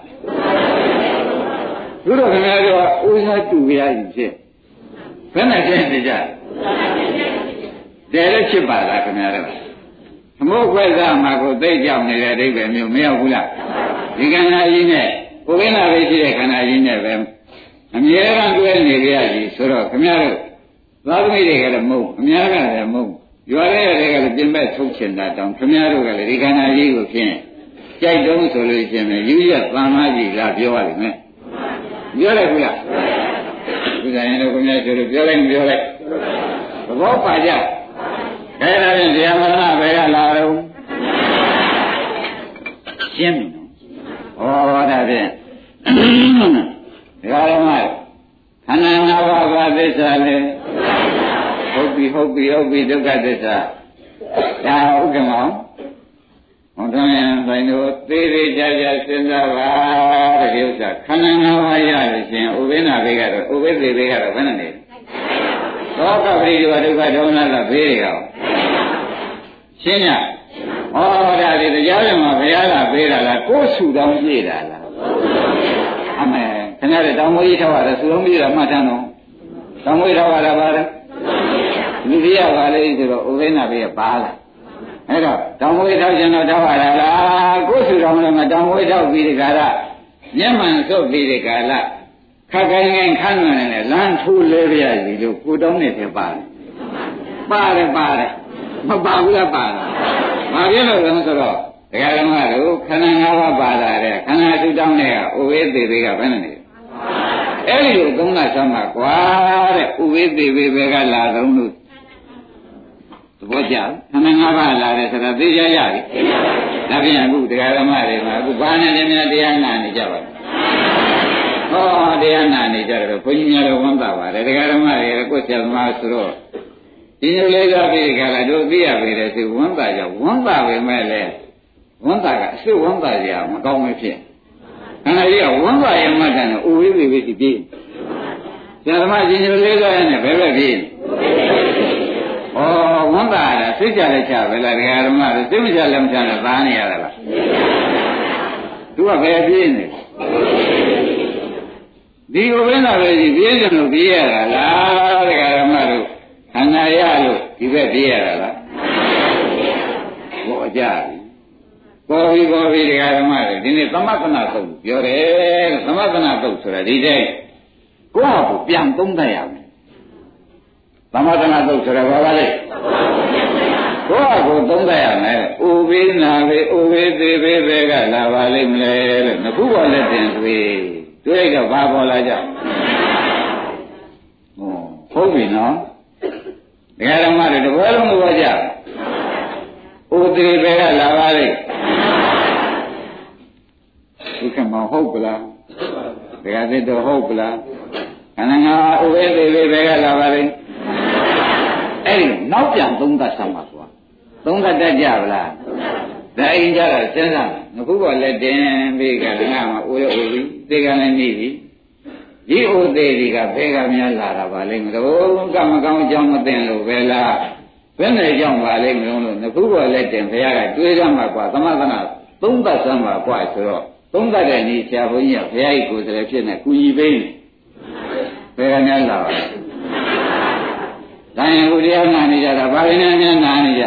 သူတို့ခင်ဗျားတို့ကဥစ္စာတူပြရစီဖြစ်ဘယ်နဲ့ဖြစ်နေကြတယ်လည်းဖြစ်ပါလားခင်ဗျားတို့သမုတ်ခွဲစားမှာကိုသိကြောက်နေတဲ့အဓိပ္ပာယ်မျိုးမရောက်ဘူးလားဒီခန္ဓာကြီးနဲ့ကိုယ်ကနာပဲရှိတဲ့ခန္ဓာကြီးနဲ့ပဲအမြဲတမ်းတွဲနေကြရစီဆိုတော့ခင်ဗျားတို့သာသမီတွေကလည်းမဟုတ်အများကလည်းမဟုတ်ရွာရဲတွေကလည်းပြင်မဲ့ထုတ်ချင်တာတောင်ခင်ဗျားတို့ကလည်းဒီခန္ဓာကြီးကိုဖြင့်ကြိုက်တုံးဆိုလို့ရှိရင်ယူရသံဃာကြီးလာပြောရလိမ့်မယ်ပြောလိုက်ဘူးလားဘုရားရင်တို့ခင်ဗျားတို့ပြောလိုက်မပြောလိုက်သဘောပါကြအဲ့ဒါဖြင့်တရားမရဏဘယ်ကလာတော့ရှင်းပြီနော်ဩဒါဖြင့်ဒါကမှခန္ဓာ၅ပါးဘာသစ္စာလဲဟုတ်ပြီဒုက္ခသစ္စာဒါဥက္ကမောဟောတော်ရင်ဆိုင်တို့သေးသေးချာချာစဉ်းစားပါတဲ့ဒီဥစ္စာခန္ဓာ၅ပါးရလို့ရှင်ဥပိ္ပနာဘေကတော့ဥပိ္ပသေဘေကတော့ဘယ်နဲ့လဲသောကပရိဒီဝဒုက္ခဒေါမနတာဘေးတွေရောရှင်းညဟောဒါဒီတရားတော်မှာဘုရားကပေးတာလားကိုယ်ဆူတောင်းပြည့်တာလားအမေခင်ဗျားတို့တောင်းမွေးထောက်ရတယ်ဆူတောင်းပြည့်တာမှတ်တမ်းတော့တောင်းမွေးထောက်ရတာပါလေလူကြီးရပါလေဆိုတော့ဥပိ္ပနာဘေးကပါလားအဲ့တော့တောင်းမွေးထောက်ခြင်းတော့ထောက်ရတာလားကိုယ်ဆူတောင်းလည်းမတောင်းမွေးထောက်ပြီးဒီကရမျက်မှန်စုပ်ပြီးဒီကရခက်ခိုင်ခိုင်ခန်းနေတယ်လမ်းထိုးလဲပြရစီလို့ကိုတောင်းနေတယ်ပါတယ်မပါဘူးလားပါလားဘာဖြစ်လို့လဲဆိုတော့ဒကာဓမ္မတို့ခန္ဓာ၅ပါးပါလာတဲ့ခန္ဓာစုတောင်းတဲ့ကဥဝေသေဘေကဘယ်နဲ့လဲအဲ့ဒီလိုသုံးလဆမ်းမှာကွာတဲ့ဥဝေသေဘေဘကလာတော့လို့သဘောကျခန္ဓာ၅ပါးလာတယ်ဆိုတာသိကြရပြီဒါဖြင့်အခုဒကာဓမ္မတွေမှာအခုဘာနဲ့များတရားနာနေကြပါလဲဟောတရားနာနေကြတော့ဘုန်းကြီးများတော့ဝမ်းသာပါတယ်ဒကာဓမ္မတွေကိုယ်ဆရာသမားဆိုတော့ဒီလိုလေးကပြီးခါလာတို့သိရပေတဲ့သူဝမ်းသာကြောင့်ဝမ်းသာပဲမဲ့လေဝန်တာကအစစ်ဝန်တာကြီးမကောင်းမဖြစ်ခန္ဓာကြီးကဝန်တာရမှတ်တယ်ဥဝိသေဝိတိပြေးဆရာသမားရှင်တို့လေးစားရနဲ့ဘယ်ဘက်ပြေးဩဝန်တာကစိတ်ကြလက်ချပဲလားဒကာဓမ္မတွေစိတ်မချလက်မချနဲ့သားနေရတာလားသူကဘယ်ပြေးနေဒီဥပ္ပန္နပဲကြီးပြေးကြလို့ပြေးရတာလားဒကာဓမ္မတို့ခန္ဓာရလို့ဒီဘက်ပြေးရတာလားဘောကြပြီကောပြီဒကာဓမ္မတွေဒီနေ့သမသနာသုတ်ပြောတယ်သမသနာသုတ်ဆိုတာဒီတိုင်းကိုယ့်ဟာကိုပြန်သုံးသပ်ရမယ်သမသနာသုတ်ဆိုတာဘာပါလဲကိုယ့်ဟာကိုသုံးသပ်ရမယ်ဥပိ္ပနာပဲဥပိ္ပေပဲပဲကလာပါလိမ့်မလဲလို့ငခုပေါ်လက်တင်တွေ့တော့ဘာပေါ်လာကြဟုတ်ပြီနော်ဒကာဓမ္မတွေတပွဲလုံးမပေါ်ကြဥသေပဲကလာပါလိမ့်ဒီကမဟုတ်ပလားဒကာသစ်တော့ဟုတ်ပလားခန္ဓာငါဥပေသေပဲကလာပါလိမ့်အဲ့ဒီနောက်ပြန်သုံးသပ်ဆမ်းပါကွာသုံးသပ်တတ်ကြဗလားဒါအိမ်ကြတာစဉ်းစားငခုကလည်းတင်ပြီးကငါမှာဥရဥပြီသေကလည်းနေပြီဒီဥသေးတွေကဘယ်ကများလာတာပါလိမ့်မလို့ကမကောင်းကြောင်းမသိလို့ပဲလားဘယ်နဲ့ကြောင့်ပါလိမ့်မလို့ငခုကလည်းတင်ဘုရားကတွေးရမှာကွာသမသနာသုံးသပ်ဆမ်းပါကွာဆိုတော့သုံးသပ်တဲ့နေ့ဆရာဘုန်းကြီးကဘုရားကြီးကိုယ်စားလှယ်ဖြစ်နေကူညီပေးနေဘယ်ကများလာပါဒါရင်ဘုရားနာနေကြတာဘာရင်းနဲ့များနာနေကြ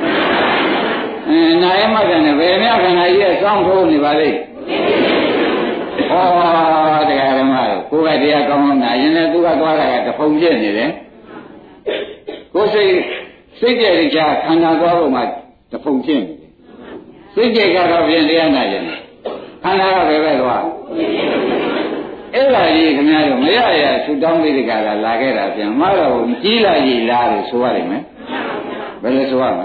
နာရမှတ်တယ်ဘယ်များခန္ဓာကြီးရဲ့စောင့်ထိုးနေပါလိမ့်ဟောတရားဓမ္မကိုယ်ကတရားကောင်းကောင်းနာရင်လည်းသူကသွားတာကတဖုံပြည့်နေတယ်ကိုယ်စိတ်ကြဲကြခန္ဓာသွားဖို့မှတဖုံပြည့်နေတယ်စိတ်ကြဲကတော့ပြင်တရားနာရင်ခန္ဓာကဘယ်ဘက်သွားအဲ့ဒါကြီးခင်ဗျားတို့မရရဆူတောင်းလေးတကလာခဲ့တာပြန်မတော့ကြီးလာကြီးလားလို့ဆိုရတယ်မယ်ဘယ်လိုဆိုရမလဲ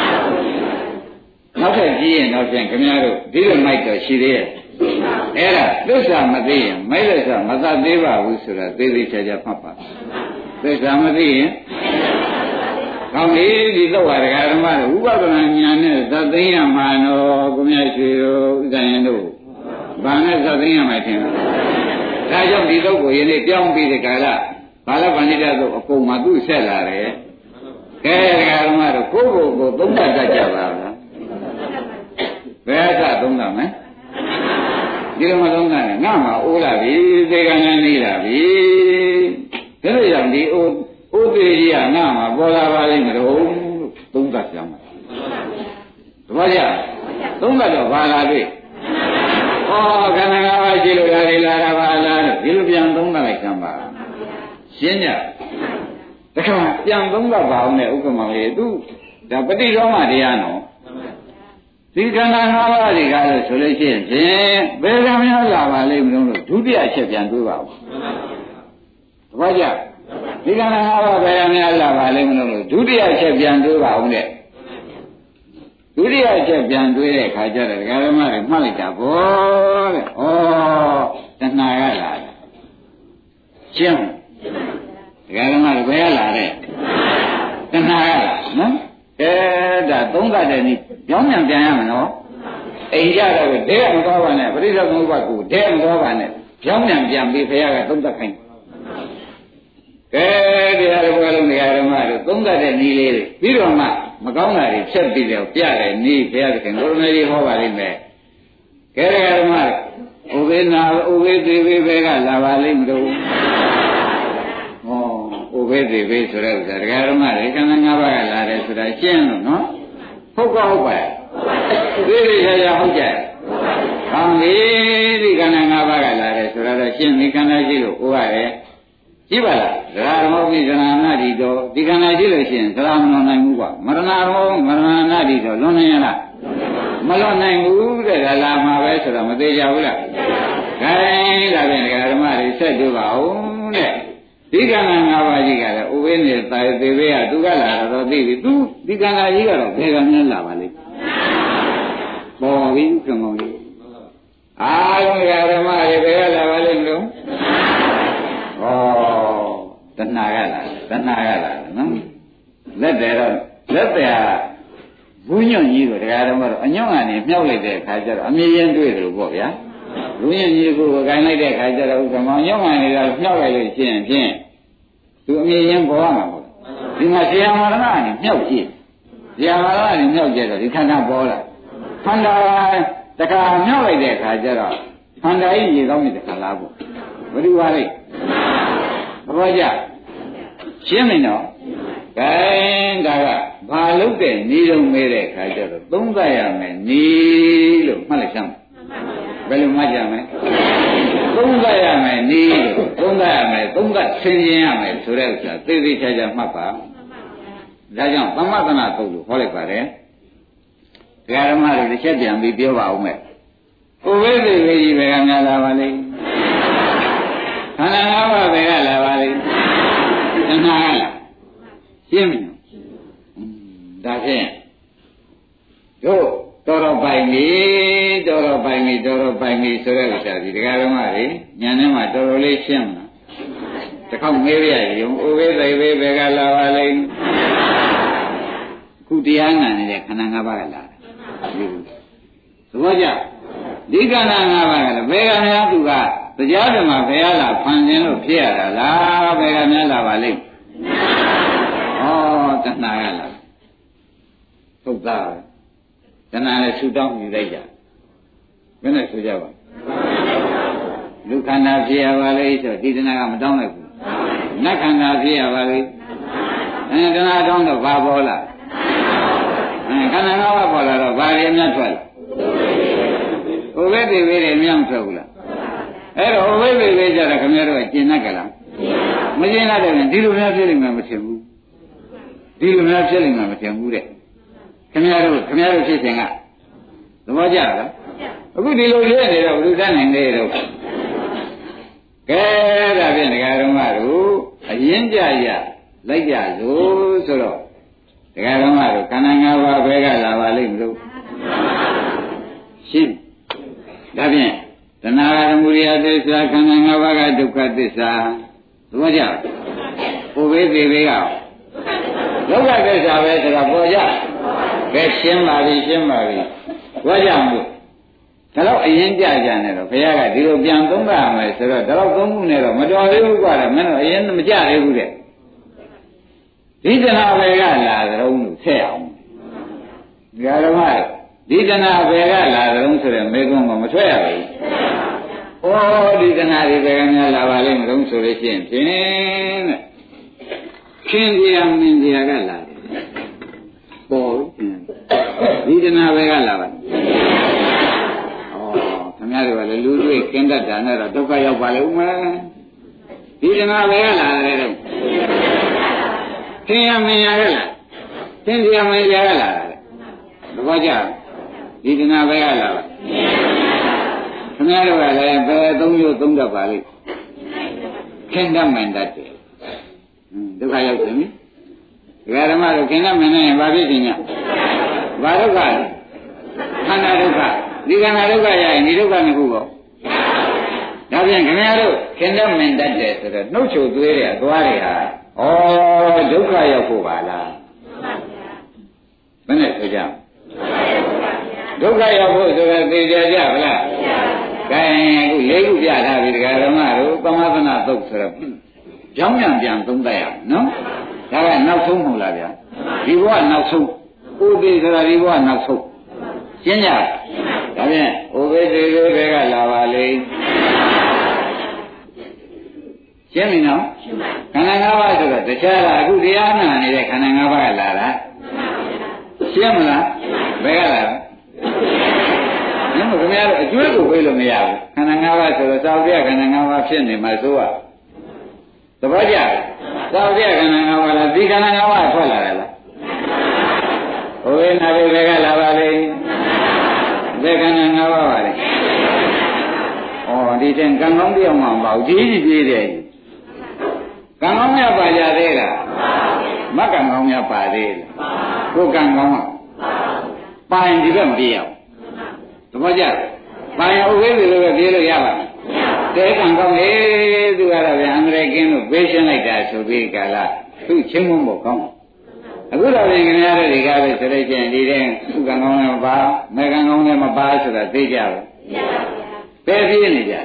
နောက်ထပ်ကြီးရင်တော့ပြန်ခင်ဗျားတို့ဒီလိုမိုက်တော့ရှိသေးရဲ့အဲ့ဒါသစ္စာမသိရင်မိုက်လက်စာမသတ်သေးပါဘူးဆိုတာသေသေးချာချာမှတ်ပါသစ္စာမသိရင်ကောင်းပြီဒီတော့ဟာဒကာဓမ္မတို့ဥပဒနာဉာဏ်နဲ့သတ်သိရမှာနော်ကိုမြတ်ရွှေတို့ဥဒ္ဒယတို့ဘာနဲ့သတ်သိရမှာထင်လဲဒါကြောင့်ဒီတော့ကိုယနေ့ပြောင်းပြီးဒီကာလဘာလဗန္ဓိတတို့အကုန်မှသူ့ဆက်လာတယ်ကဲဒကာဓမ္မတို့ကိုယ့်ကိုယ်သုံးသပ်တတ်ကြပါလားဘယ်ကသုံးတာမလဲဒီလိုမသုံးတာနဲ့ငါမှအိုးလာပြီသေကံနဲ့နေလာပြီဒါလို့ကြောင့်ဒီအိုးသေးကြီးကငါမှပေါ်လာပါလိမ့်မလို့သုံးသပ်ကြမှာတပည့်ကြသုံးသပ်တော့ဘာလာတွေ့ဟောခန္ဓာငါးပါးရှိလို့လာတယ်လာတာပါလားလို့ဒီလိုပြန်သုံးသပ်လိုက်ကြပါရှင်းကြတခါပြန်သုံးသပ်ပါအောင်နဲ့ဥက္ကမောင်ကြီးသူဒါပฏิရောမတရားနော်ဒီခန္ဓာ၅ပါးတွေကလို့ဆိုလို့ရှိရင်ဖြင့်ဘယ်ကများလာပါလိမ့်မလို့ဒုတိယချက်ပြန်တွေးပါဦးတပည့်ကြဒီခန္ဓာ၅ပါးဘယ်ကများလာပါလိမ့်မလို့ဒုတိယချက်ပြန်တွေးပါဦးနဲ့ဒုတိယချက်ပြန်တွေးတဲ့အခါကျတော့ဒကာဓမ္မတွေမှတ်လိုက်တာဗောတဲ့ဩတဏှာကလာတယ်ရှင်းဒကာဓမ္မတွေဘယ်ကလာတဲ့တဏှာကလာနော်ဒါသုံးသပ်တဲ့နည်းကြောင်းပြန်ပြန်ရမယ်နော်အိမ်ကြတော့ဒဲမသွားပါနဲ့ပရိစ္ဆေသမုပ္ပါကိုဒဲမသွားပါနဲ့ကြောင်းပြန်ပြန်ပြီးဘုရားကသုံးသပ်ခိုင်းကဲတရားတော်ဘုရားလုံးတရားဓမ္မတို့သုံးသပ်တဲ့နည်းလေးတွေပြီးတော့မှမကောင်းတာတွေဖြတ်ပြီးတော့ပြတဲ့နည်းဘုရားသခင်ကိုရမေကြီးဟောပါလိမ့်မယ်ကဲတရားဓမ္မဥပေနာဥပေသေဘေပဲကလာပါလိမ့်မလို့ဥပေသေဘေဆိုတဲ့ဥစ္စာတရားဓမ္မတွေခန္ဓာ၅ပါးကလာတယ်ဆိုတာရှင်းလို့နော်ဟုတ်ကဟုတ်ပါရဲ့သေသေးချာချာဟုတ်ကြရဲ့ကောင်းပြီဒီခန္ဓာ၅ပါးကလာတယ်ဆိုတာတော့ရှင်းဒီခန္ဓာရှိလို့ဟိုရတယ်ကြည့်ပါလားသရဓမ္မဝိဇ္ဇနာနာတိတော်ဒီခန္ဓာရှိလို့ရှိရင်သရမလွန်နိုင်ဘူးကွာမရဏရောမရဏနာတိတော်လွန်နိုင်ရလားမလွန်နိုင်ဘူးတဲ့ဒါလာမှာပဲဆိုတော့မသေးကြဘူးလားခိုင်းဒါပြန်ဓမ္မတွေဆက်တွေ့ပါဦးတဲ့ဒီခန္ဓာ၅ပါးကြီးကလည်းဥပိ္ပနေတာသေဘေးကသူကလာတော့သိပြီသူဒီခန္ဓာကြီးကတော့ဘယ်ကများလာပါလိမ့်ပေါ်ပြီကံကောင်းကြီးအားလုံးဓမ္မတွေဘယ်ကလာပါလိမ့်မလို့ဩတဏှာကလာတဏှာကလာနော်လက်တယ်တော့လက်တယ်ဇဘူးညွန့်ကြီးကိုတရားတော်ကတော့အညွန့်ကနေမြောက်လိုက်တဲ့အခါကျတော့အမြင်ရင်တွေ့တယ်လို့ပေါ့ဗျာဘူးညွန့်ကြီးကိုကိုင်လိုက်တဲ့အခါကျတော့ဥက္ကမောင်ညွန့်ကနေတော့မြောက်လိုက်လို့ရှိရင်ဖြင့်သူအမြင်ရင်ပေါ်ရမှာပေါ့ဒီမှာဆရာမရဏကနေမြောက်ကြည့်ဆရာမရဏကနေမြောက်ကြတော့ဒီခန္ဓာပေါ်လာခန္ဓာတခါမြောက်လိုက်တဲ့အခါကျတော့ခန္ဓာကြီးရေကောင်းမြစ်တခါလားပေါ့ဘယ်လိုပါလဲသဘောကျရှင်းမင်းတော့ကဲဒါကဘာလုပ်တဲ့နေတော့မဲတဲ့အခါကျတော့သုံးသပ်ရမယ်နေလို့မှတ်လိုက်စမ်းဘယ်လိုမှတ်ကြမလဲသုံးသပ်ရမယ်နေလို့သုံးသပ်ရမယ်သုံးသပ်ဆင်ခြင်ရမယ်ဆိုတဲ့ဥစ္စာသိသိချာချာမှတ်ပါဒါကြောင့်သမထနာသုတ်လို့ခေါ်လိုက်ပါတယ်ဒကာဓမ္မတွေတစ်ချက်ပြန်ပြီးပြောပါဦးမယ်ဥပ္ပဒေဝေကြီးဘယ်ကများလာပါလိမ့်ခန္ဓာ၅ပါးဘယ်ကလာပါလိမ့်တဏှာကလာရှင်းပြီဒါဖြင့်တို့တော်ပိုင်ပြီဆိုတဲ့ဥစ္စာဒီဒကာဓမ္မတွေညာထဲမှာတော်တော်လေးရှင်းမှာတစ်ခေါက်မေးရရုံဥပ္ပဒေဝေဘယ်ကလာပါလိမ့်ခုတရားနာနေတဲ့ခန္ဓာ၅ပါးကလာတယ်သဘောကျဒီခန္ဓာ၅ပါးကလည်းဘယ်ကများသူကတရားဓမ္မဘယ်လာဖန်ဆင်းလို့ဖြစ်ရတာလားဘယ်ကများလာပါလိမ့်ဩတဏှာကလာဟုတ်သားပဲတဏှာနဲ့ဆူတောင်းယူလိုက်ကြဘယ်နဲ့ဆိုကြပါလူခန္ဓာဖြစ်ရပါလိမ့်ဆိုဒီတဏှာကမတောင်းလိုက်ဘူးနတ်ခန္ဓာဖြစ်ရပါလိမ့်တဏှာတောင်းတော့ဘာပေါ်လာခန္ဓာ၅ပါးပေါ်လာတော့ဘာတွေအများထွက်လဲဥပ္ပဒေဝေတွေမြောက်ထွက်ဘူးလားအဲ့တော့ဥပ္ပဒေဝေကြတော့ခင်ဗျားတို့ကကျင်납ကြလားမကျင်납တယ်ဒီလိုများဖြစ်လိမ့်မယ်မထင်ဘူးဒီလိုများဖြစ်လိမ့်မယ်မထင်ဘူးတဲ့ခင်ဗျားတို့ဖြစ်ခြင်းကသဘောကျလားအခုဒီလိုဖြစ်နေတော့ဘုရားနိုင်နေတော့ကဲဒါဖြင့်ဒကာတော်မတို့အရင်ကြရလိုက်ကြလို့ဆိုတော့ဒကာတော်မတို့ခန္ဓာ၅ပါးဘယ်ကလာပါလိမ့်မလို့ရှင်းဒါဖြင့်တဏှာရမူရိယသစ္စာခန္ဓာ၅ပါးကဒုက္ခသစ္စာသဘောကျပုဗ္ဗေသေဘေကဒုက္ခသစ္စာပဲဆိုတာပေါ်ကြကဲရှင်းပါပြီဘောကြမှုဒါတော့အရင်ကြကြနေတော့ဘုရားကဒီလိုပြန်သုံးပါမယ်ဆိုတော့ဒါတော့သုံးခုနဲ့တော့မတော်သေးဘူးကွာမင်းတို့အရင်မကြသေးဘူးတဲ့ဒီတဏှာဘယ်ကလာသလုံးလို့ဆက်အောင်ဒီဓမ္မဒီတဏှာဘယ်ကလာသလုံးဆိုတဲ့မေကွန်းကမထွက်ရဘူးဩဒီတဏှာတွေဘယ်ကများလာပါလိမ့်မလို့ဆိုလို့ရှိရင်ဖြင့်တဲ့ခင်ဗျာမင်းကြီးကလာတယ်ပေါ်ဒီတဏှာဘယ်ကလာပါခင်ဗျားတို့ကလည်းလူတွေ့ခင်တတ်တာနဲ့တော့ဒုက္ခရောက်ပါလေဦးမယ်ဒီတဏှာဘယ်ကလာတယ်တော့ခင်ရမင်းရကလားခင်ဗျာမင်းရကလားသဘောကျဒီတဏှာဘယ်ကလာပါခင်ဗျားတို့ကလည်းဘယ်သုံးမျိုးသုံးတတ်ပါလိမ့်ခင်တတ်မှန်တတ်တယ်ဒုက္ခရောက်တယ်နိဒကာဓမ္မတို့ခင်တတ်မှန်နေရင်ဘာဖြစ်ခြင်းညဘာဒုက္ခလဲခန္ဓာဒုက္ခဒီခန္ဓာဒုက္ခရရင်ဒီဒုက္ခနှစ်ခုပေါ့ဒါပြန်ခင်ဗျားတို့ခင်တတ်မှန်တတ်တယ်ဆိုတော့နှုတ်ချိုသွေးတွေသွားတွေဟာဩဒုက္ခရောက်ဖို့ပါလားဘယ်နဲ့ဆိုကြဒုက္ခရောက်ဖို့ဆိုတော့သိကြကြဗလားကဲအခုလေးခုပြထားပြီဒကာဓမ္မတို့သမသနာသုတ်ဆိုတော့ကြောင်းပြန်သုံးသပ်ရအောင်နော်ဒါကနောက်ဆုံးမဟုတ်လားဗျာဒီဘဝနောက်ဆုံးဥဒေဆိုတာဒီဘဝနောက်ဆုံးရှင်းကြဒါဖြင့်ဥပေတိတွေကလာပါလေရှင်းပြီနော်ခန္ဓာ၅ပါးဆိုတော့တခြားလားအခုတရားနာနေတဲ့ခန္ဓာ၅ပါးကလာတာရှင်းမလားဘယ်ကလာလဲခင်ဗျားတို့အကျွေးကိုပြေးလို့မရဘူးခန္ဓာ၅ပါးဆိုတော့သာဝတိခန္ဓာ၅ပါးဖြစ်နေမှာဆိုတော့သဘောကျသာဝတိခန္ဓာ၅ပါးလားဒီခန္ဓာ၅ပါးထွက်လာတယ်လားဟိုဝိနာဘယ်ကလာပါလဲဘယ်ခန္ဓာ၅ပါးပါလဲဩဒီတဲ့ကံကောင်းပြောင်းမှမပေါ့ကြီးပြေးတယ်ကံကောင်းများပါကြသေးလားမကံကောင်းများပါသေးလားကိုကံကောင်းပါရင်ဒီဘက်မပြေးအောင်သဘောကျပါရင်ဥပ္ပေလိုပဲပြေးလို့ရပါ့တဲကံကောင်းလေသူကတော့ဗျာအန္တရာယ်ကင်းလို့ပေးရှင်းလိုက်တာဆိုပြီးကာလသူ့ချင်းမုန်းဖို့ကောင်းအခုတော့ဒီခင်ဗျားတို့ဒီကားပဲဆိုလို့ရှိရင်ဒီတဲ့ဥက္ကံကောင်းလည်းမပါမေကံကောင်းလည်းမပါဆိုတာသိကြပါဘယ်ပြည့်နေကြ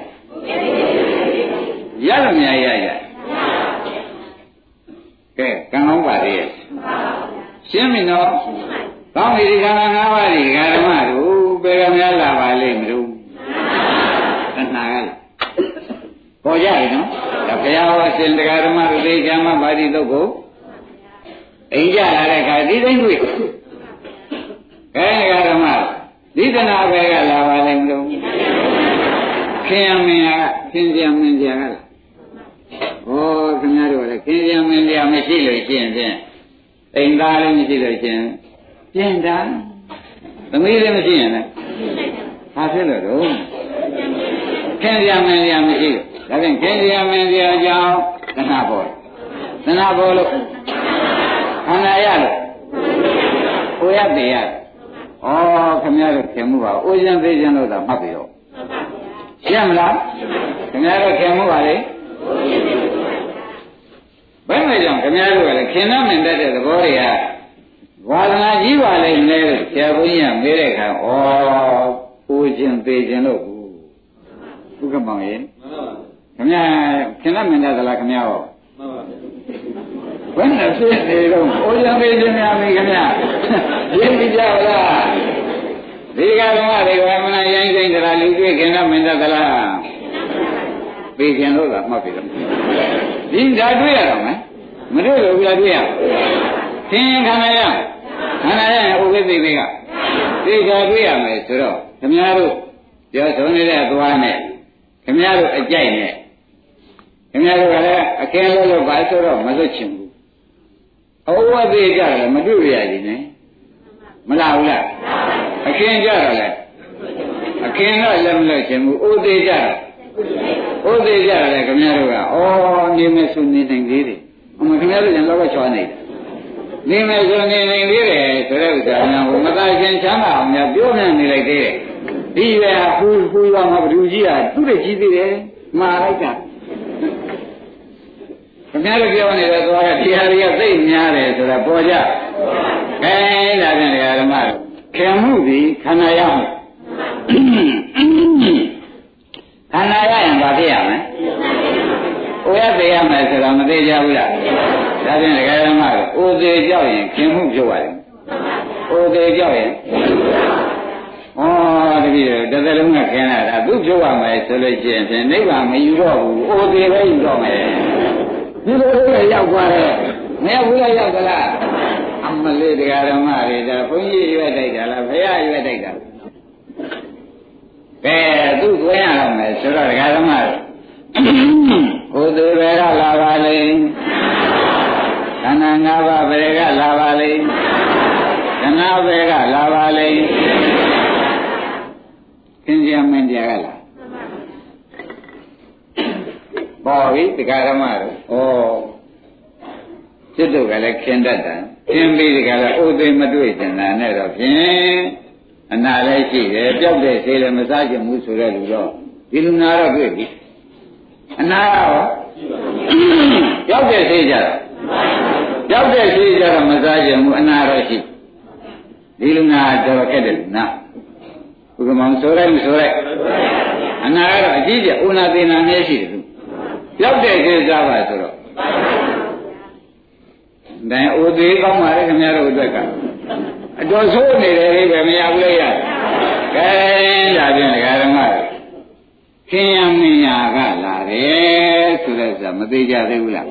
ရလို့များရကဲကံကောင်းပါလေရှင်းပြီနော်ကောင်းပြီဒီခန္ဓာ၅ပါးဒီဓမ္မတို့ဘယ်ကများလာပါလိမ့်မလို့တဏှာကပေါ်ကြပြီနော်ဒါဘုရားဟောရှင်တရားဓမ္မတို့သိချာမှပါဠိတော့ကိုအိမ်ကြလာတဲ့အခါဒီတိုင်းတွေ့ခဲဓမ္မဒီတဏှာဘယ်ကလာပါလိမ့်မလို့ခင်ယမင်းကခင်ဗျာမင်းကြာကလားဩခင်ဗျားတို့ကလည်းခင်ဗျာမင်းကြာမရှိလို့ရှိရင်ဖြင့်အိမ်သားလည်းမရှိလို့ရှိရင်ပြင်တာသမီးလည်းမရှိရင်လည်းဘာဖြစ်လို့တော့ခင်ဗျာမင်းကြာမရှိလို့ဒါဖြင့်ခင်ဗျာမင်းကြာကြောင့်တဏှာပေါ်တဏှာပေါ်လို့ခန္ဓာရလို့ကိုရသေးရဩခင်ဗျားတို့ခင်မှုပါအိုးချမ်းသေးချမ်းလို့သာမှတ်ပြီးတော့ရှင်းမလားခင်ဗျားတို့ခင်မှုပါလေဘယ်မှာကြောင့်ခင်ဗျားတို့ကလည်းခင်နှမင်တတ်တဲ့သဘောတွေကဝါဒနာကြီးပါလိမ့်မယ်လို့ဆရာဘုန်းကြီးကမေးတဲ့အခါအိုးချင်းသေးချင်းလို့ဘုကမောင်ရေခင်ဗျားခင်နှမင်တတ်သလားခင်ဗျားဟောဘယ်နဲ့ဖြစ်နေတော့အိုးချင်းသေးချင်းများပြီခင်ဗျားရေးကြပါလားဒီကဓမ္မတွေကမနာရိုင်းစိမ့်သလားလူတွေ့ခင်နှမင်တတ်သလားပေကျင်လို့ကမှတ်ပြီတော့ဒီဓာတွေ့ရတော့မယ်မတွေ့လို့ပြတွေ့ရသင်ခန္ဓာရခန္ဓာရဥပ္ပသိတွေကသိကြတွေ့ရမယ်ဆိုတော့ခင်ဗျားတို့ပြောဆုံးနေတဲ့သွားနဲ့ခင်ဗျားတို့အကြိုက်နဲ့ခင်ဗျားတို့ကလည်းအခင်းလို့ပါဆိုတော့မလွတ်ချင်ဘူးအဝဝသိကြတယ်မတွေ့ရရင်နဲ့မလားဘူးလားအခင်းကြတော့လေအခင်းတော့လည်းမလွတ်ချင်ဘူးဥသိကြတယ်ဥသိကြတယ်ခင်ဗျားတို့ကနေမယ်ဆိုနေနိုင်သေးတယ်အမှခင်ဗျားတို့လည်းတော့ချောနေတယ်နေမယ်ဆိုနေနိုင်သေးတယ်ဆိုတဲ့ဥစ္စာကမသာရှင်ချမ်းသာအောင်များပြောနေနေလိုက်သေးတယ်ဒီပဲဟူရမှာဘဒူကြီးကသူ့ရဲ့ကြီးသေးတယ်မှားလိုက်တာခင်ဗျားတို့ပြောနေတဲ့သွားကဒီဟာတွေကသိများတယ်ဆိုတာပေါ်ကြခဲဒါဖြင့်ဓမ္မတို့ခင်မှုဒီခန္ဓာရမှုခန္ဓာရရင်ဘာဖြစ်ရမလဲ။အိုရသေးရမယ်ဆိုတော့မသေးကြဘူးလား။ဒါဖြင့်ဒကာဓမ္မတို့အိုသေးကြောက်ရင်ခင်မှုဖြစ်ရတယ်။အိုသေးကြောက်ရင်တပည့်တော်တစ်သက်လုံးကခင်လာတာသူဖြစ်ရမယ်ဆိုလို့ရှိရင်ဖြင့်နိဗ္ဗာန်မယူတော့ဘူး။အိုသေးပဲယူတော့မယ်။ဒီလိုလေးရောက်သွားတယ်။မရောက်ဘူးလားရောက်သလား။အမလေးဒကာဓမ္မတွေဒါဘုန်းကြီးရွက်တိုက်တာလားဘုရားရွက်တိုက်တာလား။ကဲသူ့ကိုရရမယ်ဆိုတော့ဒကာဓမ္မဟိုသူတွေကလာပါလိမ့်ခန္ဓာ၅ပါးဘယ်ကလာပါလိမ့်ခန္ဓာဘယ်ကလာပါလိမ့်ခင်ဗျာမင်းတရားကလားပေါ်ပြီဒကာဓမ္မတို့စစ်တို့ကလည်းခင်တတ်တာခင်ပြီးဒကာလည်းအိုသိမတွေ့ကျင်တာနဲ့တော့ဖြင့်အနာလည်းရှိတယ်ပျောက်တဲ့ဆေးလည်းမစားကြဘူးဆိုတဲ့လူတော့ဒီလူနာတော့တွေ့ပြီအနာရောပျောက်တဲ့ဆေးကြတော့ပျောက်တဲ့ဆေးကြတော့မစားကြဘူးအနာတော့ရှိဒီလူနာတော့ခက်တယ်လူနာဘုကမောင်ဆိုလိုက်မဆိုလိုက်အနာကတော့အကြီးကျယ်ဥနာသေနာမျက်ရှိတယ်သူပျောက်တဲ့ဆေးစားပါဆိုတော့ဒါအိုသေးကောင်းပါလေခင်ဗျားတို့အတွက်ကအတော်ဆိုးနေတယ်ပဲမရဘူးလေရကဲဒါဖြင့်ဒကာဓမ္မခင်ယမင်းညာကလာတယ်ဆိုတဲ့ဆိုမသေးကြသေးဘူးလား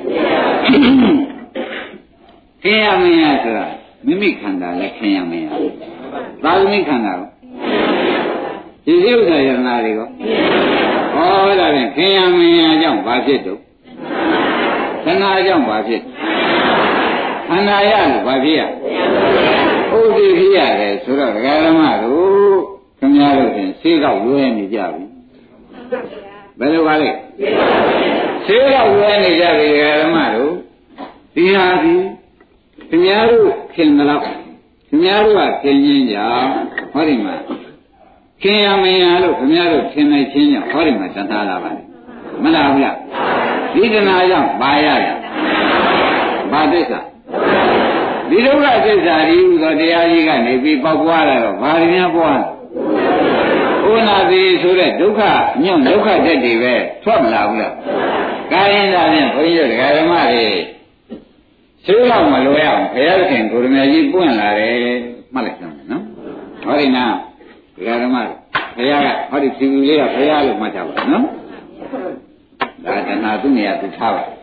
ခင်ယမင်းညာဆိုတာမိမိခန္ဓာလည်းခင်ယမင်းညာသာသမီခန္ဓာကိုဒီဥစ္စာယနာတွေကိုဒါဖြင့်ခင်ယမင်းညာကြောင့်ဘာဖြစ်တော့ခန္ဓာကြောင့်ဘာဖြစ်ခန္ဓာရလို့ဘာဖြစ်ရဥသိဖြစ်ရတယ်ဆိုတော့ဒကာဓမ္မတို့ခင်ဗျားတို့ဖြင့်ဆေးကောက်လွဲနေကြပြီဘယ်လိုပါလဲဆေးကောက်လွဲနေကြပြီဒကာဓမ္မတို့ဒီဟာဒီခင်ဗျားတို့ခင်တယ်လို့ခင်ဗျားတို့ကခင်ချင်းကြောင့်ဟောဒီမှာခင်ရမင်းရလို့ခင်ဗျားတို့ခင်နိုင်ချင်းကြောင့်ဟောဒီမှာတဏှာလာပါလေမလားဘူးလားဒီတဏှာကြောင့်ဘာရရဘာသစ္စာဒဒီဒုက္ခသစ္စာဒီဟူသောတရားကြီးကနေပြီးပေါက်ပွားလာတော့ဘာတွေများပွားလဲဥနာတိဆိုတဲ့ဒုက္ခညွန့်ဒုက္ခတက်တွေပဲထွက်မလာဘူးလားကာရင်သာဖြင့်ဘုန်းကြီးတို့ဒကာဓမ္မတွေသိတော့မလိုရအောင်ဘုရားရှင်ကိုရမကြီးပွင့်လာတယ်မှတ်လိုက်ကြမယ်နော်ဟောဒီနာဒကာဓမ္မဘုရားကဟောဒီစီဘူးလေးကဘုရားလို့မှတ်ကြပါနော်ဒါတဏှာသူ့နေရာသူထားပါ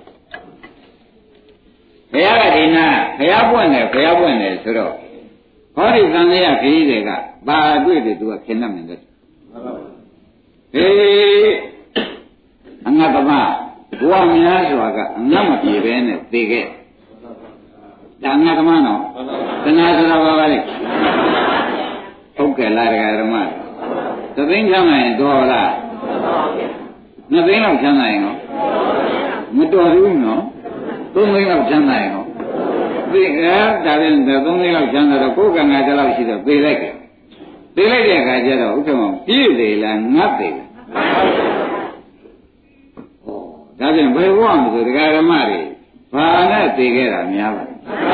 ဘုရားကဒီနာဘုရားပွင့်တယ်ဆိုတော့ဟောဒီသံဃာခရီးတွေကဘာအတွေ့တွေသူကခင်တ်မယ်တဲ့ဟေးအငတ်သမားဘဝများစွာကအငတ်မပြေပဲနဲ့သိခဲ့ဒါအငတ်သမားနော်တဏှာဆိုတာဘာပါလဲဟုတ်ကဲ့လားဒကာဓမ္မသသိန်းချမ်းနိုင်တော်လားနှစ်သိန်းလောက်ချမ်းနိုင်ရောမတော်ဘူးနော်သုံးသိန်းလောက်ချမ်းနိုင်ရောသိဒါဖြင့်သုံးသိန်းလောက်ချမ်းသာတော့ကိုယ်ကံကတည်းလောက်ရှိတော့ပြေးလိုက်တယ်ပြေးလိုက်တဲ့အခါကျတော့ဥက္ကမောပြည့်သေးလားငတ်သေးလားဒါဖြင့်ဘယ်ဘဝမှာဆိုဒကာဓမ္မတွေဘာနဲ့သိခဲ့တာများပါ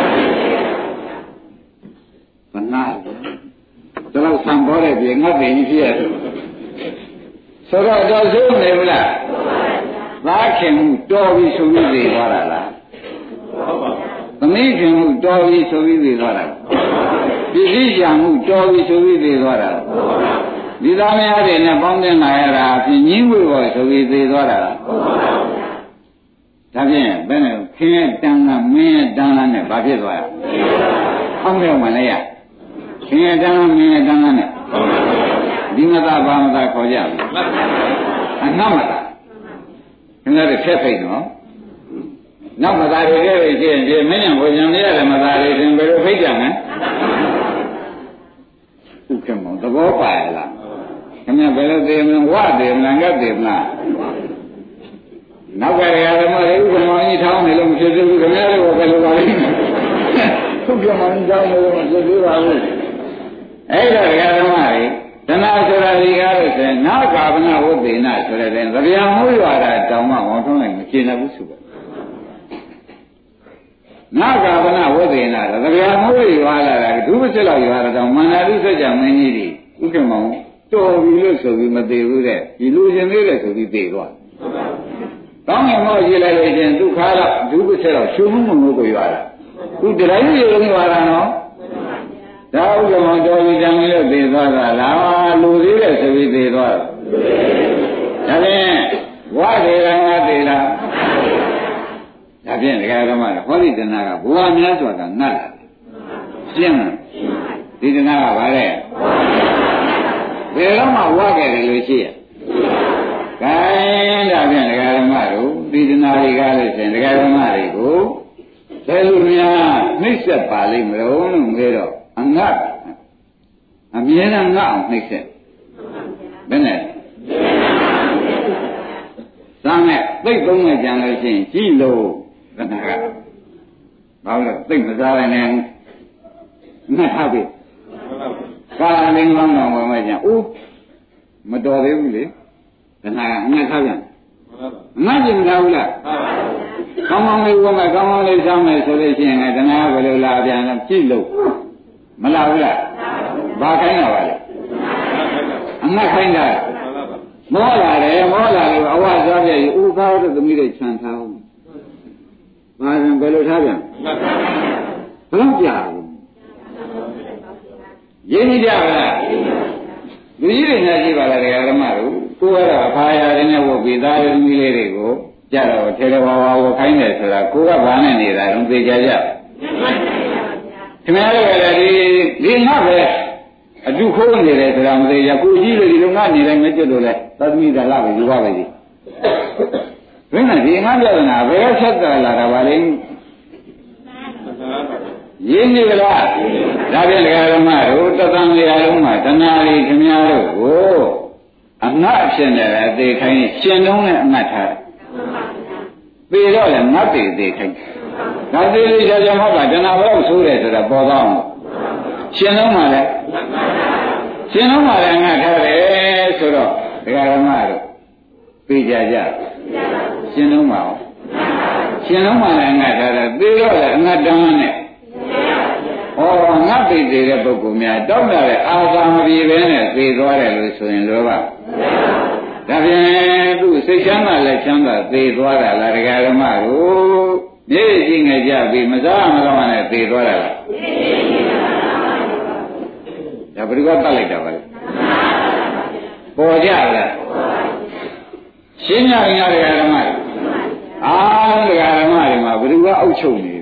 ဘနာဒါတော့ဆံပေါ်တဲ့ပြေငတ်တယ်ကြီးဖြစ်ရတယ်ဆိုတော့တော့ဆိုးနေမလားသားခင်မှုတော်ပြီဆိုပြီးသိသွားတာလားသမီးခင်မှုတော်ပြီဆိုပြီးသိသွားတာပစ္စည်းရှာမှုတော်ပြီဆိုပြီးသိသွားတာဒီသားမယားတွေနဲ့ပေါင်းတင်လာရတာဖြင့်ညင်းဝေပေါ်ဆိုပြီးသိသွားတာလားဒါဖြင့်ဘယ်နဲ့ခင်ရဲ့တန်လားမင်းရဲ့တန်လားနဲ့ဘာဖြစ်သွားရအောင်းတယ်မလဲရခင်ရဲ့တန်လားမင်းရဲ့တန်လားနဲ့ဒီမသာဘာမသာခေါ်ကြဘူးအနမသာခင်ဗျားတို့ဖက်ဖိတ်နော်နောက်မသာတွေခဲ့ပြီချင်းဒီမင်းညာဝေဉာဏ်ရတယ်မသာတွေသင်ဘယ်လိုဖိတ်ကြမလဲဥက္ကမောသဘောပါရလားခင်ဗျားဘယ်လိုသိမလဲဝတယ်မလားငတ်တယ်မလားနောက်ကရဓမ္မတွေဥက္ကမောကြီးထောင်းနေလို့မဖြစ်သေးဘူးခင်ဗျားတို့ဘယ်လိုပါလဲဥက္ကမောကြီးထောင်းနေလို့မဖြစ်သေးပါဘူးအဲ့ဒါဓမ္မတွေတဏှာဆိုတာဒီကားလို့ဆိုရင်နာကာဗနာဝိသေနဆိုတဲ့သဗျာမိုးရွာတာတောင်မှဝန်ထုံးလိုက်မကျေနပ်ဘူးဆိုပဲနာကာဗနာဝိသေနသဗျာမိုးရွာလာတာဒုပစစ်လောက်ရွာတာတောင်မန္တာရိစကြမင်းကြီးတွေဥက္ကမောင်တော်ပြီလို့ဆိုပြီးမသေးဘူးတဲ့ဒီလူရှင်သေးတယ်ဆိုပြီးသေသွားတောင်းရင်မောရေးလိုက်လို့ချင်းဒုက္ခတော့ဒုပစစ်လောက်ရှုံမှုမှုကိုရွာတာသူတတိုင်းကြီးလုံးရွာတာနော်ဒါဥက္ကမောတော်ပြီတမ်းလို့သေသွားတာလားလူသေးတယ်ဆိုပြီးသေသွားတာဒါဖြင့်ဝါဒေရငါသေလားဒါဖြင့်ဒကာဓမ္မကဟောဒီတဏှာကဘဝများစွာကငတ်လာရှင်းလားဒီတဏှာကဘာလဲဘယ်တော့မှဝါခဲ့တယ်လို့ရှိရခိုင်းဒါဖြင့်ဒကာဓမ္မတို့ဒီတဏှာတွေကလည်းရှင်ဒကာဓမ္မတွေကိုဘယ်လိုများနှိမ့်ဆက်ပါလိမ့်မလို့မေးတော့အငတ်အမြဲတမ်းငတ်အောင်နှိမ့်ဆက်ဘယ်နဲ့သမ်းနဲ့သိပ်သုံးနဲ့ကြံလို့ရှိရင်ကြည့်လို့ခဏကဘာလို့သိပ်မစားရနဲ့ငတ်ထားပြီကာလင်းကောင်းတော်ဝင်မကြအိုးမတော်သေးဘူးလေခဏကငတ်ထားပြန်ငတ်ကြည့်မလားဘူးလားကောင်းကောင်းလေးဝမယ်ကောင်းကောင်းလေးစားမယ်ဆိုလို့ရှိရင်တဏှာဘယ်လိုလာပြန်လဲကြည့်လို့မလာဘူးလားဘာခိုင်းတာပါလဲအငတ်ခိုင်းတာမောလာတယ်မောလာလို့အဝစားပြည့်ဥကားတို့သမီးတွေခြံထားအောင်ဘာရင်ဘယ်လိုထားပြန်ဘယ်လောက်ကြာဘူးရင်းကြပါလားလူကြီးတွေနဲ့ကြည့်ပါလားဓမ္မတို့ကိုယ်ကတော့အဖာရတဲ့နဲ့ဝတ်ပြီးသားသမီးလေးတွေကိုကြတော့ထေရဝါဝါဝခိုင်းတယ်ဆိုတာကိုယ်ကဘာနဲ့နေတာတော့သိကြကြခင်ဗျားတို့ကလည်းဒီငါပဲအတူခိုးနေတယ်ဆိုတာမသိရကိုကြီးလေဒီလိုငါနေတိုင်းမကျွတ်လို့လဲသတ္တမိဒါလပဲယူပါပဲဒီဘယ်နဲ့ဒီငါပြဿနာဘယ်ဆက်တယ်လာတာပါလဲရင်းနေကြလားဒါဖြင့်ဒကာဓမ္မတို့တသံဃာလုံးမှာတဏှာတွေခင်ဗျားတို့ကိုအငတ်ဖြစ်နေတယ်အသေးခိုင်းရှင်လုံးနဲ့အငတ်ထားတယ်ပေတော့လည်းငတ်တယ်အသေးခိုင်းဒါသေးလေးကြာကြာမှကတဏှာဘလောက်ဆိုးတယ်ဆိုတာပေါ်တော့ရှင်လုံးမှာလည်းရှင်လုံးမှာလည်းငတ်ထားတယ်ဆိုတော့ဒကာဓမ္မတို့ပြေကြကြရှင်လုံးမှာရှင်လုံးမှာလည်းငတ်ထားတယ်ပေတော့လည်းအငတ်တန်းနဲ့ငါသိသေးတဲ့ပုဂ္ဂိုလ်များတောက်လာတဲ့အာသာမပြေပဲနဲ့သိသွားတယ်လို့ဆိုရင်လောဘဒါဖြင့်သူစိတ်ချမ်းသာလက်ချမ်းသာသိသွားတာလားတရားဓမ္မတို့နေကြည့်ငကြပြီးမစားမကောင်းနဲ့သိသွားတာလားဒါဘယ်သူကတတ်လိုက်တာပါလဲပေါ်ကြလားရှင်းရရင်တရားဓမ္မတရားဓမ္မတွေမှာဘယ်သူကအုပ်ချုပ်နေ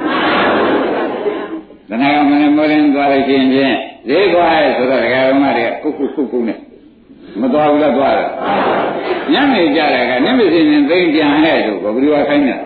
တဏှာကမနဲ့မောရင်သွားလို့ရှိရင်ဖြင့်ဈေးသွားရဲဆိုတော့ဒကာဓမ္မတွေကကုတ်နဲ့မသွားဘူးလားသွားတယ်ညနေကြတယ်ကမျက်မစင်ရင်သိမ့်ပြန်ဟဲ့ဆိုဘယ်သူကခိုင်းတာ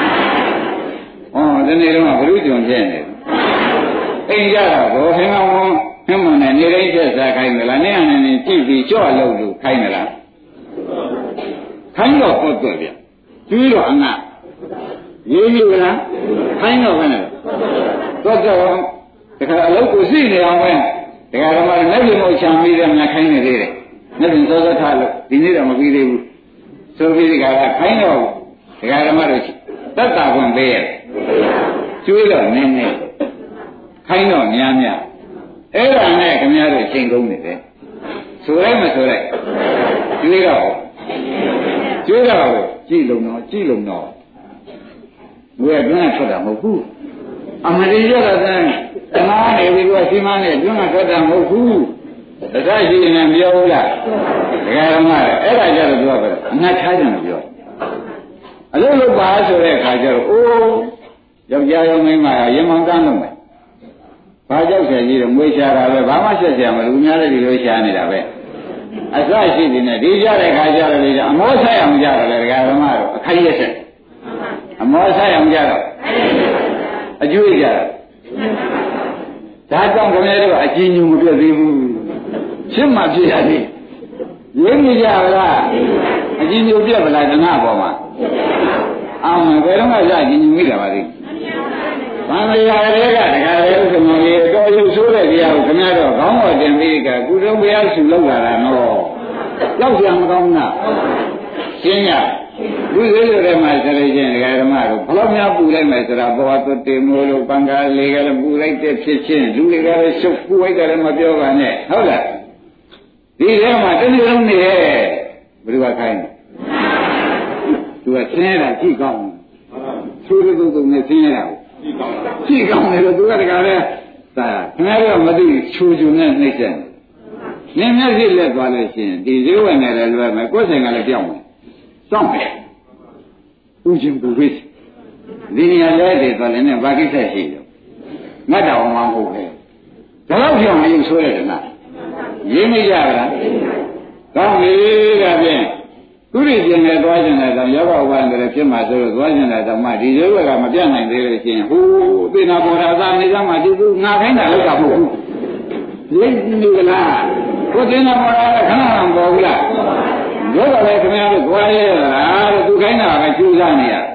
ဒီနေ့တော့ဘယ်သူကြုံဖြစ်နေအိမ်ကြတော့ဘောဟင်းကောင်းဟင်းမနဲ့နေတိုင်းချက်စားခိုင်းမလားနေရနေကြည့်ပြီးကြော့လို့လို့ခိုင်းမလားခိုင်းတော့ဟုတ်တယ်ဗျကျွေးတော့အငါရေးယူလားခိုင်းတော့ဘယ်နဲ့တော့တခါအလုပ်ကိုစိနေအောင်ပဲဒကာဓမ္မနဲ့လက်ပြမို့ချမ်းပြီးတယ်များခိုင်းနေသေးတယ်လက်ပြစောစောထားလို့ဒီနေ့တော့မပြီးသေးဘူးဆိုပြီးဒီကခိုင်းတော့ဒကာဓမ္မတို့တတ်တာခွင့်ပေးရဲ့ကျွေးတော့နည်းနည်းခိုင်းတော့များအဲ့ဒါနဲ့ခင်ဗျားတို့ချိန်ကုန်နေတယ်ဆိုလိုက်မဆိုလိုက်ကျွေးတော့ကြည့်လုံတော့ဘယ်အတွင်းထွက်တာမဟုတ်ဘူးအမရိရတဲ့တနာနေပြီးတော့စီမံနေအတွင်းထွက်တာမဟုတ်ဘူးတရားရှိရင်ပြောဘူးလားဒကာဓမ္မအဲ့ဒါကြတော့သူကပဲအငတ်ထားတယ်ပြောအလုပ်လုပ်ပါဆိုတဲ့အခါကျတော့အိုးယောက်ျားရောမိန်းမရောရင်မောင်းတန်းလို့မယ်ဘာကြောက်ဆယ်ကြီးတော့မွေးရှာတာပဲဘာမှဆက်ဆရာမလို့များလည်းဒီလိုရှာနေတာပဲအစရှိနေတယ်ဒီကြတဲ့ခါကျတော့လေအမောဆက်အောင်ကြတော့လေဒကာဓမ္မတို့အခက်ရက်ဆက်အမောဆက်အောင်ကြတော့အကျွေးကြတော့ဒါကြောင့်ခင်ဗျားတို့အကျဉ်းညူမပြည့်သေးဘူးရှင်းမှဖြစ်ရသည်ရင်းနေကြလားအကျဉ်းညူပြည့်ဗလားတဏှာပေါ်မှာအောင်ဘယ်တော့မှစအကျဉ်းညူမိတာပါလိမ့်ဗန္ဓရာတွေကဒကာတွေဥက္ကမောကြီးတော်ရုပ်ဆိုးတဲ့တရားကိုခင်ဗျားတို့ခေါင်းပေါ်တင်ပြီးကကုထုံးဘုရားစုလောက်လာတာနော်ရောက်ကြမကောင်းလားရှင်းရလူသေးတွေမှာဆက်လို့ချင်းဒကာဓမ္မတို့ဘလောက်များပူလိုက်မယ်ဆိုတာဘောသွတ်တေမိုးလို့ပံကားလေးကလည်းပူလိုက်တဲ့ဖြစ်ချင်းလူတွေကလည်းရှုပ်ပူလိုက်တယ်မပြောပါနဲ့ဟုတ်လားဒီထဲမှာတနေ့လုံးနေရဲ့ဘယ်သူကခိုင်းလဲသူကဆင်းရဲတာကြည့်ကောင်းဆိုးတဲ့သူနဲ့ဆင်းရဲတာကြည့်ကောင်းတယ်လို့သူကတကယ်လဲဒါခင်ဗျားတို့မသိချူနဲ့နှိမ့်ဆက်နင်းမျက်စိလက်သွားလို့ရှိရင်ဒီဈေးဝင်နေတယ်လွယ်မယ်ကိုယ်ဆိုင်ကလည်းပြောင်းမယ်စောင့်မယ်ဥချင်းပူပြီးဒီနေရာလဲတယ်ဆိုလည်းနဲ့ဘာကိစ္စရှိရောငတ်တော်မှမဟုတ်ပဲဒါတော့ပြောင်းမရင်ဆိုရတယ်လားရင်းမိကြလားကောင်းပြီကဖြင့်သူရိကျင်နဲ့သွားကျင်တဲ့တောင်ယောဂဝါဒလည်းဖြစ်မှာဆိုတော့သွားကျင်တဲ့တောင်မှဒီလိုကမပြတ်နိုင်သေးလို့ရှိရင်ဟိုးသေနာပေါ်တာသာနေကြမှာဒီသူငါခိုင်းတာလောက်တာမဟုတ်ဘူးရင်းမိကလားကိုသေနာပေါ်တာခဏမှမပေါ်ဘူးလားယောဂလည်းခင်ဗျားတို့သွားရဲလားတဲ့သူခိုင်းတာပဲကျူးစားနေရ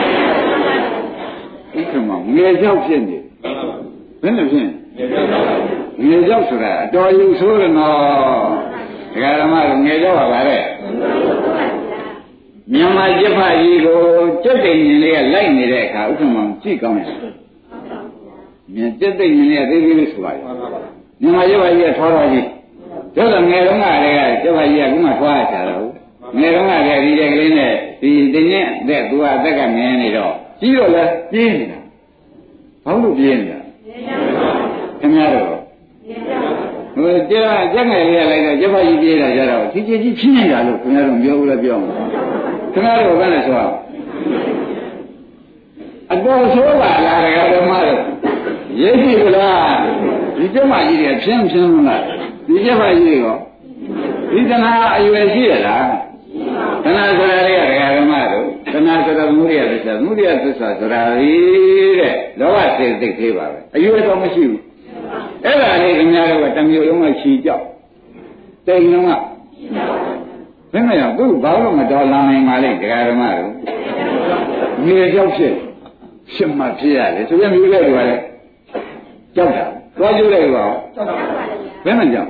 အဲ့ဒါမှငယ်ကြောက်ဖြစ်နေဘယ်နဲ့ဖြစ်ငယ်ကြောက်ဆိုတာအတော်ယူဆိုးတယ်နော်ဒကာဓမ္မကငယ်ကြောက်ပါလေမြန်မာကျက်ဖကြီးကိုကျက်တိန်ရင်လေးကလိုက်နေတဲ့အခါဥက္ကမကြည့်ကောင်းတယ်မြန်ကျက်တိန်ရင်လေးကသေးသေးလေးဆိုပါလေမြန်မာကျက်ဖကြီးကထောတော်ကြီးကျတော့ငယ်တုန်းကလည်းကျက်ဖကြီးကခုမှထွားရချာတော့ငယ်တုန်းကလည်းဒီတဲ့ကလေးနဲ့ဒီတင်းနဲ့တဲ့သူကအသက်ကငယ်နေတော့ကြီးတော့လဲပြင်းနေတာဘာလို့ပြင်းနေတာခင်ဗျားတို့ဟိုကျက်ငယ်လေးကလိုက်တော့ကျက်ဖကြီးပြေးတာကြတော့ဒီကြီးဖြင်းနေတာလို့ခင်ဗျားတို့ပြောဘူးလားပြောမှာခင်ဗျားတို့ကလည်းဆိုအောင်အတော်ဆိုးပါလားဒကာဓမ္မတို့ရိပ်ပြီလားဒီကျက်မကြီးတွေဖြင်းလားဒီကျက်မကြီးရောဒီတဏှာအရွယ်ရှိရလားတဏှာဆိုတာလေးကဒကာဓမ္မတို့တဏှာဆိုတာသမုဒိယသစ္စာဆိုတာလေတဲ့လောဘစိတ်သိသေးပါပဲအရွယ်တော့မရှိဘူးအဲ့ဒါလေးခင်ဗျားတို့ကတမျိုးလုံးကချီကြောက်တိမ်လုံးကဘယ်နဲ့ရောသူ့ဘာလို့မတော်လာနိုင်ပါလဲဒကာဓမ္မတို့မြေကြောက်ဖြစ်မှဖြစ်ရတယ်ဆိုရင်မျိုးလိုက်တယ်ကလည်းကြောက်တာသွားကျိုးလိုက်ပါဘယ်နဲ့ကြောက်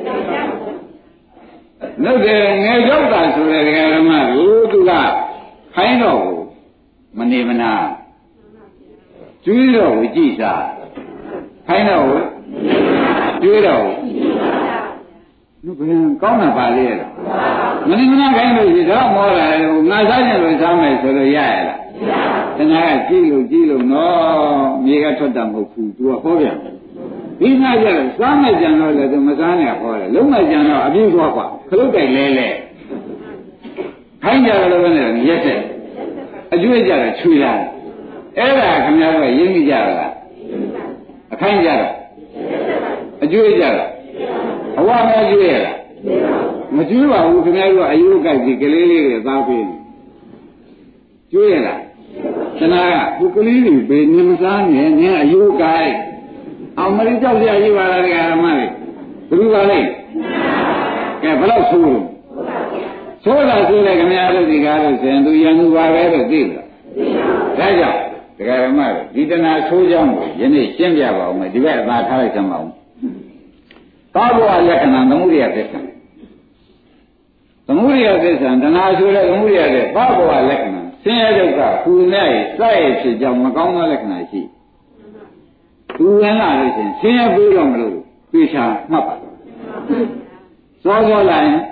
နှုတ်တယ်ငယ်ကြောက်တာဆိုတဲ့ဒကာဓမ္မတို့သူကခိုင်းတော့ကိုမနေမနာကျွေးတော့ကိုကြည့်စားခိုင်းတော့ကျွေးတော့လူဘယ်ကောင်းတာပါလေမင်းမနာခိုင်းလို့ဒီတော့မောလာတယ်ငါစားရင်လို့စားမယ်ဆိုလို့ရရလားတဏှာကကြည့်လို့နော်မြေကထွက်တာမဟုတ်ဘူး तू ကဟောပြန်ဒီနာကြတော့စားမယ်ကြံတော့လည်း तू မစားနဲ့ဟောတယ်လုံးမကြံတော့အပြည့်သွားกว่าခလုတ်တိုင်လဲခိုင်းကြတယ်လို့ပဲနဲ့ရက်တဲ့ အကျွေးကြတယ်ချွေလာအဲ့ဒါခင်ဗျားတို့ရင်းမိကြလားအခိုင်းကြတော့အကျွေးကြတော့အဝမကျွေးရလားမကျွေးပါဘူးခင်ဗျားတို့ကအယုကိုက်ကြီးကလေးလေးတွေသားပေးနေကျွေးရလားတနာကဒီကလေးတွေဘယ်နေမစားနဲ့နင်းအယုကိုက်အောင်မလေးကြောက်ကြရပါလားဓမ္မတွေဘယ်လိုပါလဲကဲဘယ်တော့ဆိုးလို့ဆိုးတာဆိုတဲ့ခင်ဗျားတို့ဒီကားလို့ဆိုရင်သူရန်သူပါပဲလို့သိလားဒါကြောင့်ဒကာရမတို့ဒီတဏှာဆိုးကြောင်းကိုယနေ့ရှင်းပြပါဦးမယ်ဒီဘက်အသာထားလိုက်ကြပါဦးသာဘောလက္ခဏာသမုဒိယသစ္စာသမုဒိယသစ္စာတဏှာဆိုတဲ့သမုဒိယတဲ့သာဘောလက္ခဏာဆင်းရဲဒုက္ခခုနဲ့စိုက်ဖြစ်ကြောင်းမကောင်းသောလက္ခဏာရှိသူဝင်လာလို့ရှိရင်ဆင်းရဲပြီးတော့မလို့ပြေချာမှတ်ပါစောစောလာရင်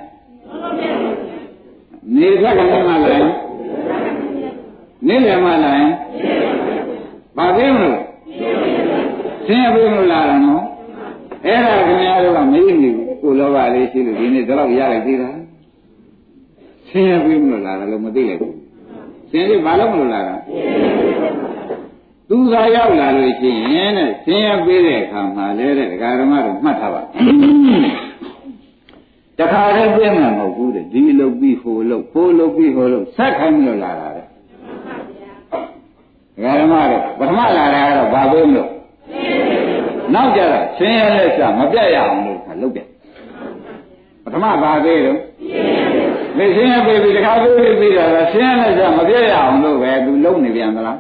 နေသက်ကလည်းမလာရင်နေလည်းမလာရင်ဘာဖြစ်မလို့ဆင်းရဲပြီးမလာတာနော်အဲ့ဒါခင်ဗျားတို့ကမေးနေကိုလောဘလေးရှိလို့ဒီနေ့တော့ရလိုက်သေးတာဆင်းရဲပြီးမလို့လာတာလို့မသိလိုက်ဘူးဆင်းရဲဘာလို့မလို့လာတာသူသာရောက်လာလို့ရှိရင်တဲ့ဆင်းရဲပြီးတဲ့အခါမှာလည်းတဲ့ဒကာဓမ္မတို့မှတ်ထားပါတခါတည်းပြည့်မှာမဟုတ်ဘူးတဲ့ဒီလုတ်ပြီးဟိုလုတ်ပြီးဟိုလုတ်ဆက်ခိုင်းလို့လာတာတဲ့ဒကာဓမ္မတို့ပထမလာတာကတော့ဘာပဲမလို့နောက်ကြတော့ဆင်းရဲလက်စမပြတ်ရအောင်လို့လုပ်တယ်ပထမဘာသေးတော့ဒီဆင်းရဲပြီးတခါပြီးတာဆင်းရဲလက်စမပြတ်ရအောင်လို့ပဲသူလုံးနေပြန်သလား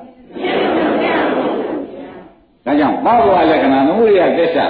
ဒါကြောင့်ဘောဝလက္ခဏာသမုဒိယသစ္စာ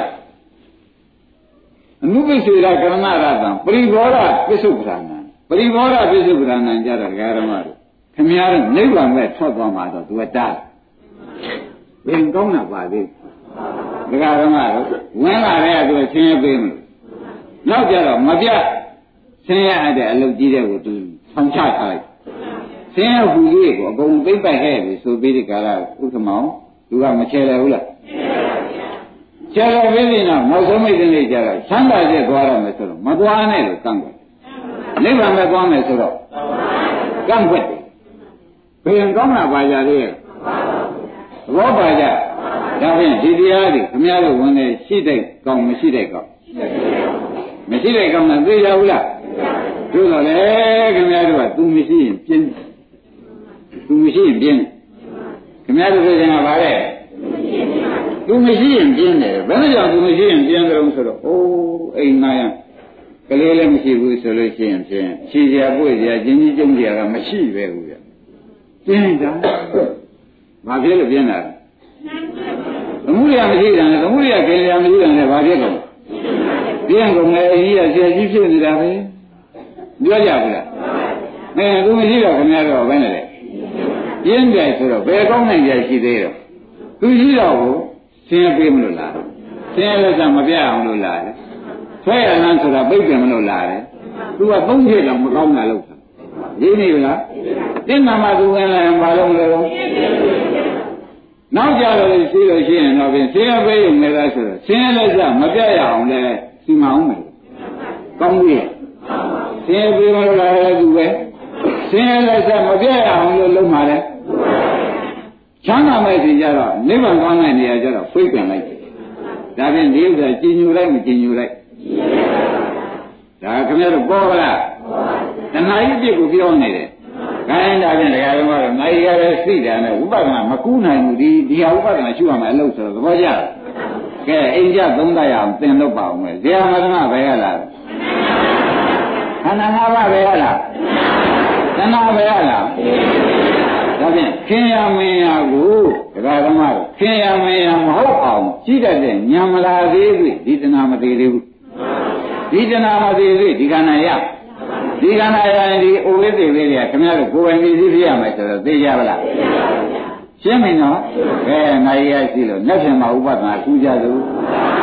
အနုပိစေရကရဏရတံပရိဘောဓပစ္စုပ္ပဒါနံပရိဘောဓပစ္စုပ္ပဒါနံကြတာဒကာဓမ္မတို့ခင်ဗျားတို့နိဗ္ဗာန်ပဲထွက်သွားမှာတော့သူကတားဘယ်ကောင်းတာပါသေးဒကာဓမ္မတို့ဝင်လာတဲ့သူဆင်းရဲပေးမလို့နောက်ကြတော့မပြတ်ဆင်းရဲတဲ့အလုပ်ကြီးတဲ့ကိုသူဆောင်ချထားလိုက်ဆင်းရဲဟူကြီးကိုအကုန်သိမ့်ပိုက်ခဲ့ပြီဆိုပြီးဒီကာလဥက္ကမောင်သူကမချဲတယ်ဘူးလားကျဲတော့ပြီးရင်တော့နောက်ဆုံးမိတ်တွေကြတော့ချမ်းသာချက်သွားရမယ်ဆိုတော့မသွားနဲ့လို့ကန့်ကွက်နိဗ္ဗာန်ပဲသွားမယ်ဆိုတော့ကန့်ကွက်ဘယ်ရင်ကောင်းတာပါကြသေးရဲ့သဘောပါကြဒါဖြင့်ဒီတရားတွေခင်ဗျားတို့ဝင်နေရှိတဲ့ကောင်းမရှိတဲ့ကောင်းမရှိတဲ့ကောင်းနဲ့သိရဘူးလားတို့တော့လေခင်ဗျားတို့ကသူမရှိရင်ပြင်းခင်ဗျားတို့ဆိုရင်ကဗါတဲ့သူမရှိရင်ပြင်းတယ်ဘယ်လိုကြောင့်သူမရှိရင်ပြင်းကြုံဆိုတော့အိုးအိမ်သားရကလေးလည်းမရှိဘူးဆိုလို့ရှိရင်ဖြင့်ခြေစရာပွေစရာကျင်းကြီးကျုံစရာကမရှိပဲဘူးဗျပြင်းတာဘာဖြစ်လို့ပြင်းတာလဲသမုဒိယမရှိတာနဲ့သမုဒိယခင်ဗျာမရှိတာနဲ့ဘာဖြစ်ကုန်ပြင်းကုန်လေအကြီးကဆရာကြီးဖြစ်နေတာပဲပြောကြဘူးလားသူမရှိတော့ခင်ဗျားတော့ဘယ်နဲ့လဲပြင်းတယ်ဆိုတော့ဘယ်ကောင်းနိုင်ကြရှိသေးတော့သူရှိတော့ကိုဆင်းရဲပေးမလို့လားဆင်းရဲလက်စမပြတ်အောင်လို့လားဆွဲရလန်းဆိုတာပိတ်တယ်မလို့လားသူကသုံးချက်တော့မကောင်းတာလို့ရင်းနေလားတင်းနာမှသူဝင်လာရင်ဘာလို့မလဲတော့နောက်ကြတော့ရှိလို့ရှိရင်တော့ပြင်ဆင်းရဲပေးရုံနဲ့လားဆိုတော့ဆင်းရဲလက်စမပြတ်ရအောင်လဲစီမအောင်မယ်ကောင်းပြီဆင်းရဲပေးမလို့လားသူပဲဆင်းရဲလက်စမပြတ်ရအောင်လို့လုပ်မှာလဲချမ်းသာမဲ့စီကြတော့နိဗ္ဗာန်ကောင်းတဲ့နေရာကျတော့ဖိတ်ပြန်လိုက်တယ်။ဒါဖြင့်ဒီဥစ္စာကြည်ညိုလိုက်မကြည်ညိုလိုက်။ဒါခင်ဗျားတို့ပေါ်လား။တဏှာကြီးအပြစ်ကိုပြောနေတယ်။ခိုင်းဒါဖြင့်တရားတော်ကတော့နိုင်ရတဲ့စိတ်ဓာတ်နဲ့ဝိပဿနာမကူးနိုင်ဘူးဒီဟာဝိပဿနာရှုရမယ်အလုပ်ဆိုတော့သဘောကျလား။ကဲအိမ်ကျသုံးတတ်ရအောင်သင်လို့ပါအောင်မယ်။ဇေယမသနာပဲရလား။ခန္ဓာ၅ပါးပဲရလား။တဏှာပဲရလား။ဒါဖြင့်ခင်ရမင်းရကိုဒကာဓမ္မတို့ခင်ရမင်းရမဟုတ်အောင်ကြည့်တတ်တဲ့ဉာဏ်မလာသေးဘူးဒီတဏှာမသေးသေးဘူးဒီတဏှာမသေးသေးဒီခန္ဓာရဒီခန္ဓာရရင်ဒီအိုဝိသေလေးတွေကခင်ဗျားတို့ကိုယ်ပိုင်သိသိဖြစ်ရမယ်ဆိုတော့သိကြပါလားရှင်းပြီနော်ငါရရှိလို့လက်ဖြင့်မှာဥပဒနာကူးကြသူ